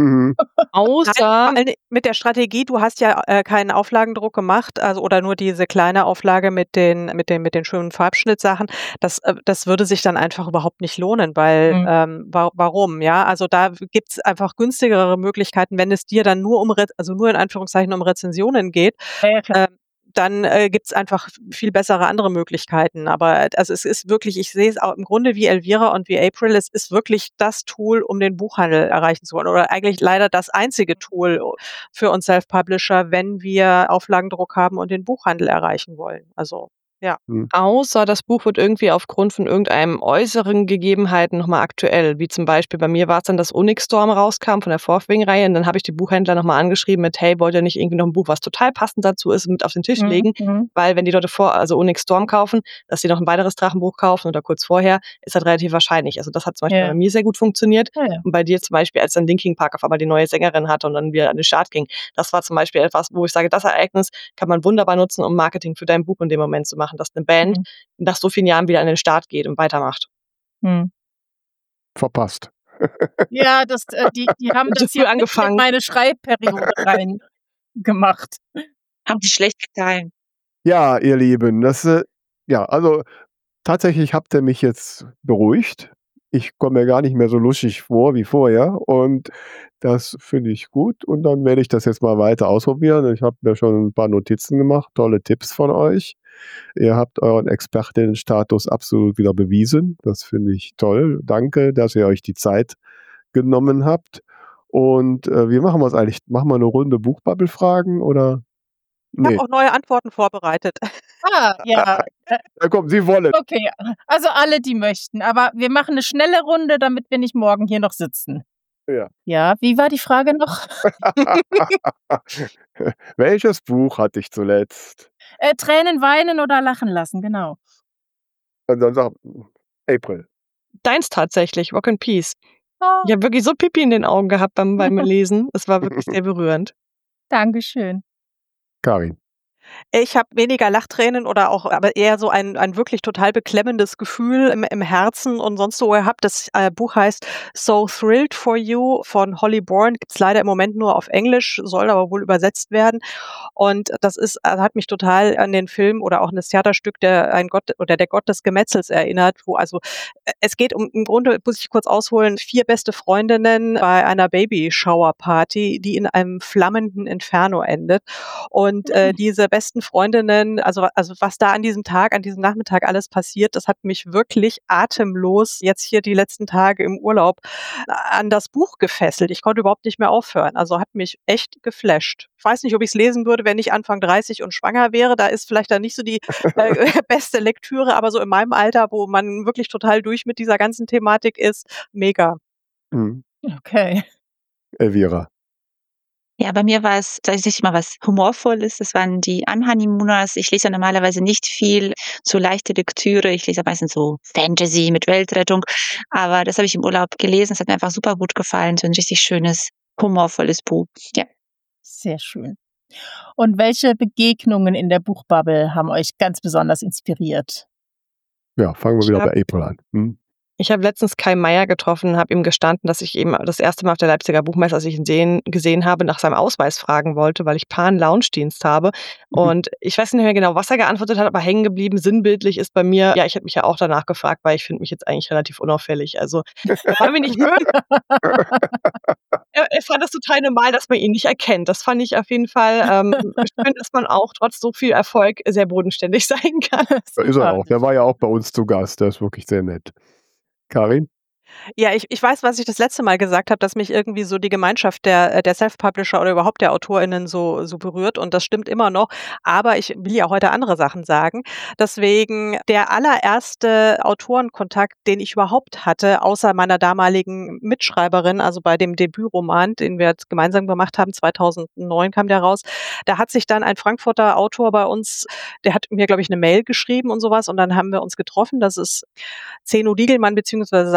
Außer mit der Strategie, du hast ja keinen Auflagendruck gemacht, also oder nur diese kleine Auflage mit den schönen Farbschnittsachen. Das würde sich dann einfach überhaupt nicht lohnen, weil warum? Ja, also da gibt's einfach günstigere Möglichkeiten, wenn es dir dann nur nur in Anführungszeichen um Rezensionen geht. Ja, klar. Dann gibt's einfach viel bessere andere Möglichkeiten. Aber also es ist wirklich, ich sehe es auch im Grunde wie Elvira und wie April, es ist wirklich das Tool, um den Buchhandel erreichen zu wollen. Oder eigentlich leider das einzige Tool für uns Self-Publisher, wenn wir Auflagendruck haben und den Buchhandel erreichen wollen. Also ja. Außer das Buch wird irgendwie aufgrund von irgendeinem äußeren Gegebenheiten nochmal aktuell. Wie zum Beispiel bei mir war es dann, dass Onyx Storm rauskam von der Fourth Wing-Reihe und dann habe ich die Buchhändler nochmal angeschrieben mit, hey, wollt ihr nicht irgendwie noch ein Buch, was total passend dazu ist, mit auf den Tisch legen? Weil wenn die Leute Onyx Storm kaufen, dass sie noch ein weiteres Drachenbuch kaufen oder kurz vorher, ist das relativ wahrscheinlich. Also das hat zum Beispiel bei mir sehr gut funktioniert. Ja. Und bei dir zum Beispiel, als dann Linkin Park auf einmal die neue Sängerin hatte und dann wieder an den Start ging, das war zum Beispiel etwas, wo ich sage, das Ereignis kann man wunderbar nutzen, um Marketing für dein Buch in dem Moment zu machen, dass eine Band nach so vielen Jahren wieder an den Start geht und weitermacht. Verpasst. Ja, die haben das hier angefangen, in meine Schreibperiode rein gemacht. Haben sie schlecht getan. Ja, ihr Lieben, also tatsächlich habt ihr mich jetzt beruhigt. Ich komme mir gar nicht mehr so lustig vor wie vorher und das finde ich gut und dann werde ich das jetzt mal weiter ausprobieren. Ich habe mir schon ein paar Notizen gemacht, tolle Tipps von euch. Ihr habt euren Expertinnenstatus absolut wieder bewiesen. Das finde ich toll. Danke, dass ihr euch die Zeit genommen habt. Und wie machen wir es eigentlich? Machen wir eine Runde Buchbubble-Fragen oder? Ich habe auch neue Antworten vorbereitet. Ja. Ja, komm, Sie wollen. Okay, also alle, die möchten. Aber wir machen eine schnelle Runde, damit wir nicht morgen hier noch sitzen. Ja. Ja, wie war die Frage noch? Welches Buch hatte ich zuletzt? Tränen weinen oder lachen lassen, genau. Und dann sag April. Deins tatsächlich, Rock and Peace. Oh. Ich habe wirklich so Pipi in den Augen gehabt beim Lesen. Es war wirklich sehr berührend. Dankeschön. Karin. Ich habe weniger Lachtränen aber eher so ein wirklich total beklemmendes Gefühl im Herzen und sonst so gehabt. Das Buch heißt So Thrilled for You von Holly Bourne. Gibt's leider im Moment nur auf Englisch, soll aber wohl übersetzt werden. Und das hat mich total an den Film oder auch an das Theaterstück der Gott des Gemetzels erinnert, wo es geht im Grunde, muss ich kurz ausholen, 4 beste Freundinnen bei einer Baby-Shower-Party, die in einem flammenden Inferno endet. Und diese besten Freundinnen, also was da an diesem Nachmittag alles passiert, das hat mich wirklich atemlos jetzt hier die letzten Tage im Urlaub an das Buch gefesselt. Ich konnte überhaupt nicht mehr aufhören. Also hat mich echt geflasht. Ich weiß nicht, ob ich es lesen würde, wenn ich Anfang 30 und schwanger wäre. Da ist vielleicht dann nicht so die beste Lektüre, aber so in meinem Alter, wo man wirklich total durch mit dieser ganzen Thematik ist, mega. Okay. Elvira. Ja, bei mir war es tatsächlich mal was Humorvolles. Das waren die Unhoneymooners. Ich lese ja normalerweise nicht viel, so leichte Lektüre. Ich lese meistens so Fantasy mit Weltrettung. Aber das habe ich im Urlaub gelesen. Es hat mir einfach super gut gefallen. So ein richtig schönes, humorvolles Buch. Ja. Sehr schön. Und welche Begegnungen in der Buchbubble haben euch ganz besonders inspiriert? Ja, fangen wir wieder bei April an. Ich habe letztens Kai Meier getroffen, habe ihm gestanden, dass ich eben das erste Mal auf der Leipziger Buchmesse, als ich ihn gesehen habe, nach seinem Ausweis fragen wollte, weil ich Pan-Lounge-Dienst habe. Und ich weiß nicht mehr genau, was er geantwortet hat, aber hängen geblieben, sinnbildlich ist bei mir, ja, ich hätte mich ja auch danach gefragt, weil ich finde mich jetzt eigentlich relativ unauffällig. Also, war mir nicht er fand das total normal, dass man ihn nicht erkennt. Das fand ich auf jeden Fall schön, dass man auch trotz so viel Erfolg sehr bodenständig sein kann. Da ist er auch. Der war ja auch bei uns zu Gast. Der ist wirklich sehr nett. Karin? Ja, ich weiß, was ich das letzte Mal gesagt habe, dass mich irgendwie so die Gemeinschaft der Self-Publisher oder überhaupt der AutorInnen so berührt und das stimmt immer noch. Aber ich will ja heute andere Sachen sagen. Deswegen der allererste Autorenkontakt, den ich überhaupt hatte, außer meiner damaligen Mitschreiberin, also bei dem Debütroman, den wir jetzt gemeinsam gemacht haben, 2009 kam der raus, da hat sich dann ein Frankfurter Autor bei uns, der hat mir, glaube ich, eine Mail geschrieben und sowas und dann haben wir uns getroffen. Das ist Zeno Diegelmann beziehungsweise sein Pseudonym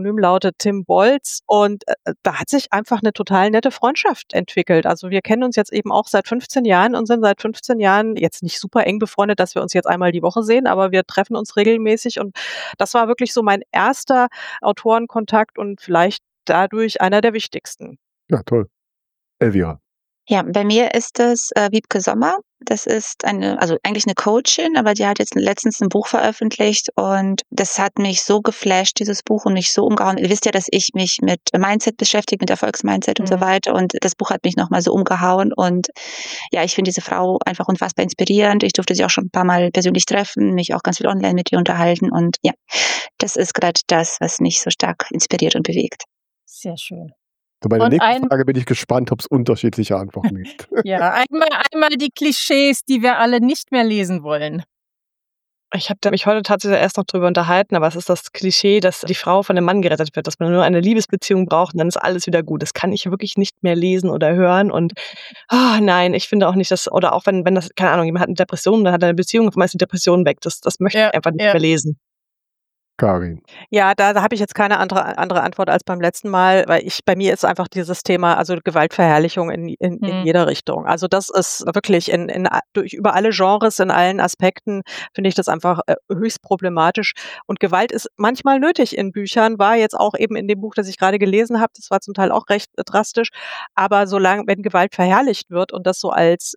Pseudonym lautet Tim Bolz. Und da hat sich einfach eine total nette Freundschaft entwickelt. Also wir kennen uns jetzt eben auch seit 15 Jahren und sind seit 15 Jahren jetzt nicht super eng befreundet, dass wir uns jetzt einmal die Woche sehen, aber wir treffen uns regelmäßig. Und das war wirklich so mein erster Autorenkontakt und vielleicht dadurch einer der wichtigsten. Ja, toll. Elvira. Ja, bei mir ist das Wiebke Sommer. Das ist eigentlich eine Coachin, aber die hat jetzt letztens ein Buch veröffentlicht und das hat mich so geflasht, dieses Buch, und mich so umgehauen. Ihr wisst ja, dass ich mich mit Mindset beschäftige, mit Erfolgsmindset und so weiter, und das Buch hat mich nochmal so umgehauen und ja, ich finde diese Frau einfach unfassbar inspirierend. Ich durfte sie auch schon ein paar Mal persönlich treffen, mich auch ganz viel online mit ihr unterhalten und ja, das ist gerade das, was mich so stark inspiriert und bewegt. Sehr schön. Bei der nächsten Frage bin ich gespannt, ob es unterschiedliche Antworten gibt. Ja, einmal die Klischees, die wir alle nicht mehr lesen wollen. Ich habe mich heute tatsächlich erst noch drüber unterhalten, aber es ist das Klischee, dass die Frau von dem Mann gerettet wird, dass man nur eine Liebesbeziehung braucht und dann ist alles wieder gut. Das kann ich wirklich nicht mehr lesen oder hören und nein, ich finde auch nicht, dass, oder auch wenn das, keine Ahnung, jemand hat eine Depression, dann hat er eine Beziehung, auf einmal ist die Depression weg. Das möchte ich einfach nicht mehr lesen. Karin. Ja, da habe ich jetzt keine andere Antwort als beim letzten Mal, weil bei mir ist einfach dieses Thema, also Gewaltverherrlichung in jeder Richtung. Also das ist wirklich über alle Genres, in allen Aspekten finde ich das einfach höchst problematisch. Und Gewalt ist manchmal nötig in Büchern, war jetzt auch eben in dem Buch, das ich gerade gelesen habe, das war zum Teil auch recht drastisch, aber wenn Gewalt verherrlicht wird und das so als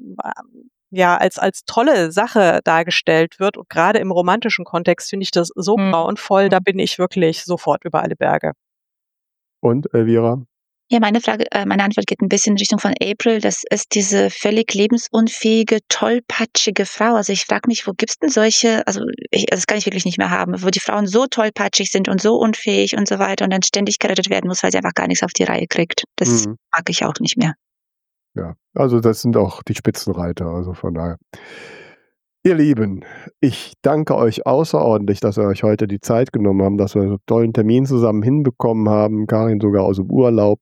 tolle Sache dargestellt wird, und gerade im romantischen Kontext finde ich das so grauenvoll, da bin ich wirklich sofort über alle Berge. Und Elvira? Ja, meine Antwort geht ein bisschen in Richtung von April. Das ist diese völlig lebensunfähige, tollpatschige Frau. Also ich frage mich, wo gibt's denn solche, das kann ich wirklich nicht mehr haben, wo die Frauen so tollpatschig sind und so unfähig und so weiter und dann ständig gerettet werden muss, weil sie einfach gar nichts auf die Reihe kriegt. Das mag ich auch nicht mehr. Ja, also das sind auch die Spitzenreiter, also von daher. Ihr Lieben, ich danke euch außerordentlich, dass ihr euch heute die Zeit genommen habt, dass wir so einen tollen Termin zusammen hinbekommen haben, Karin sogar aus dem Urlaub.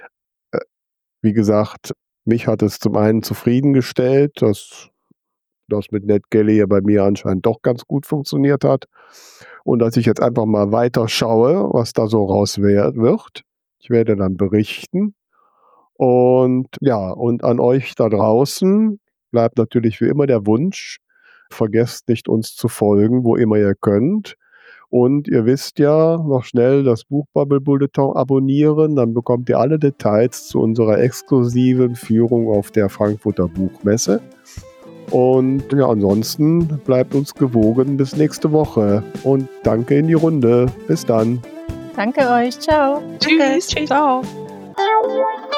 Wie gesagt, mich hat es zum einen zufriedengestellt, dass das mit NetGalley ja bei mir anscheinend doch ganz gut funktioniert hat und dass ich jetzt einfach mal weiter schaue, was da so raus wird. Ich werde dann berichten. Und ja, und an euch da draußen bleibt natürlich wie immer der Wunsch, vergesst nicht, uns zu folgen, wo immer ihr könnt. Und ihr wisst ja, noch schnell das Buchbubble Bulletin abonnieren, dann bekommt ihr alle Details zu unserer exklusiven Führung auf der Frankfurter Buchmesse. Und ja, ansonsten bleibt uns gewogen bis nächste Woche. Und danke in die Runde. Bis dann. Danke euch. Ciao. Tschüss. Ciao.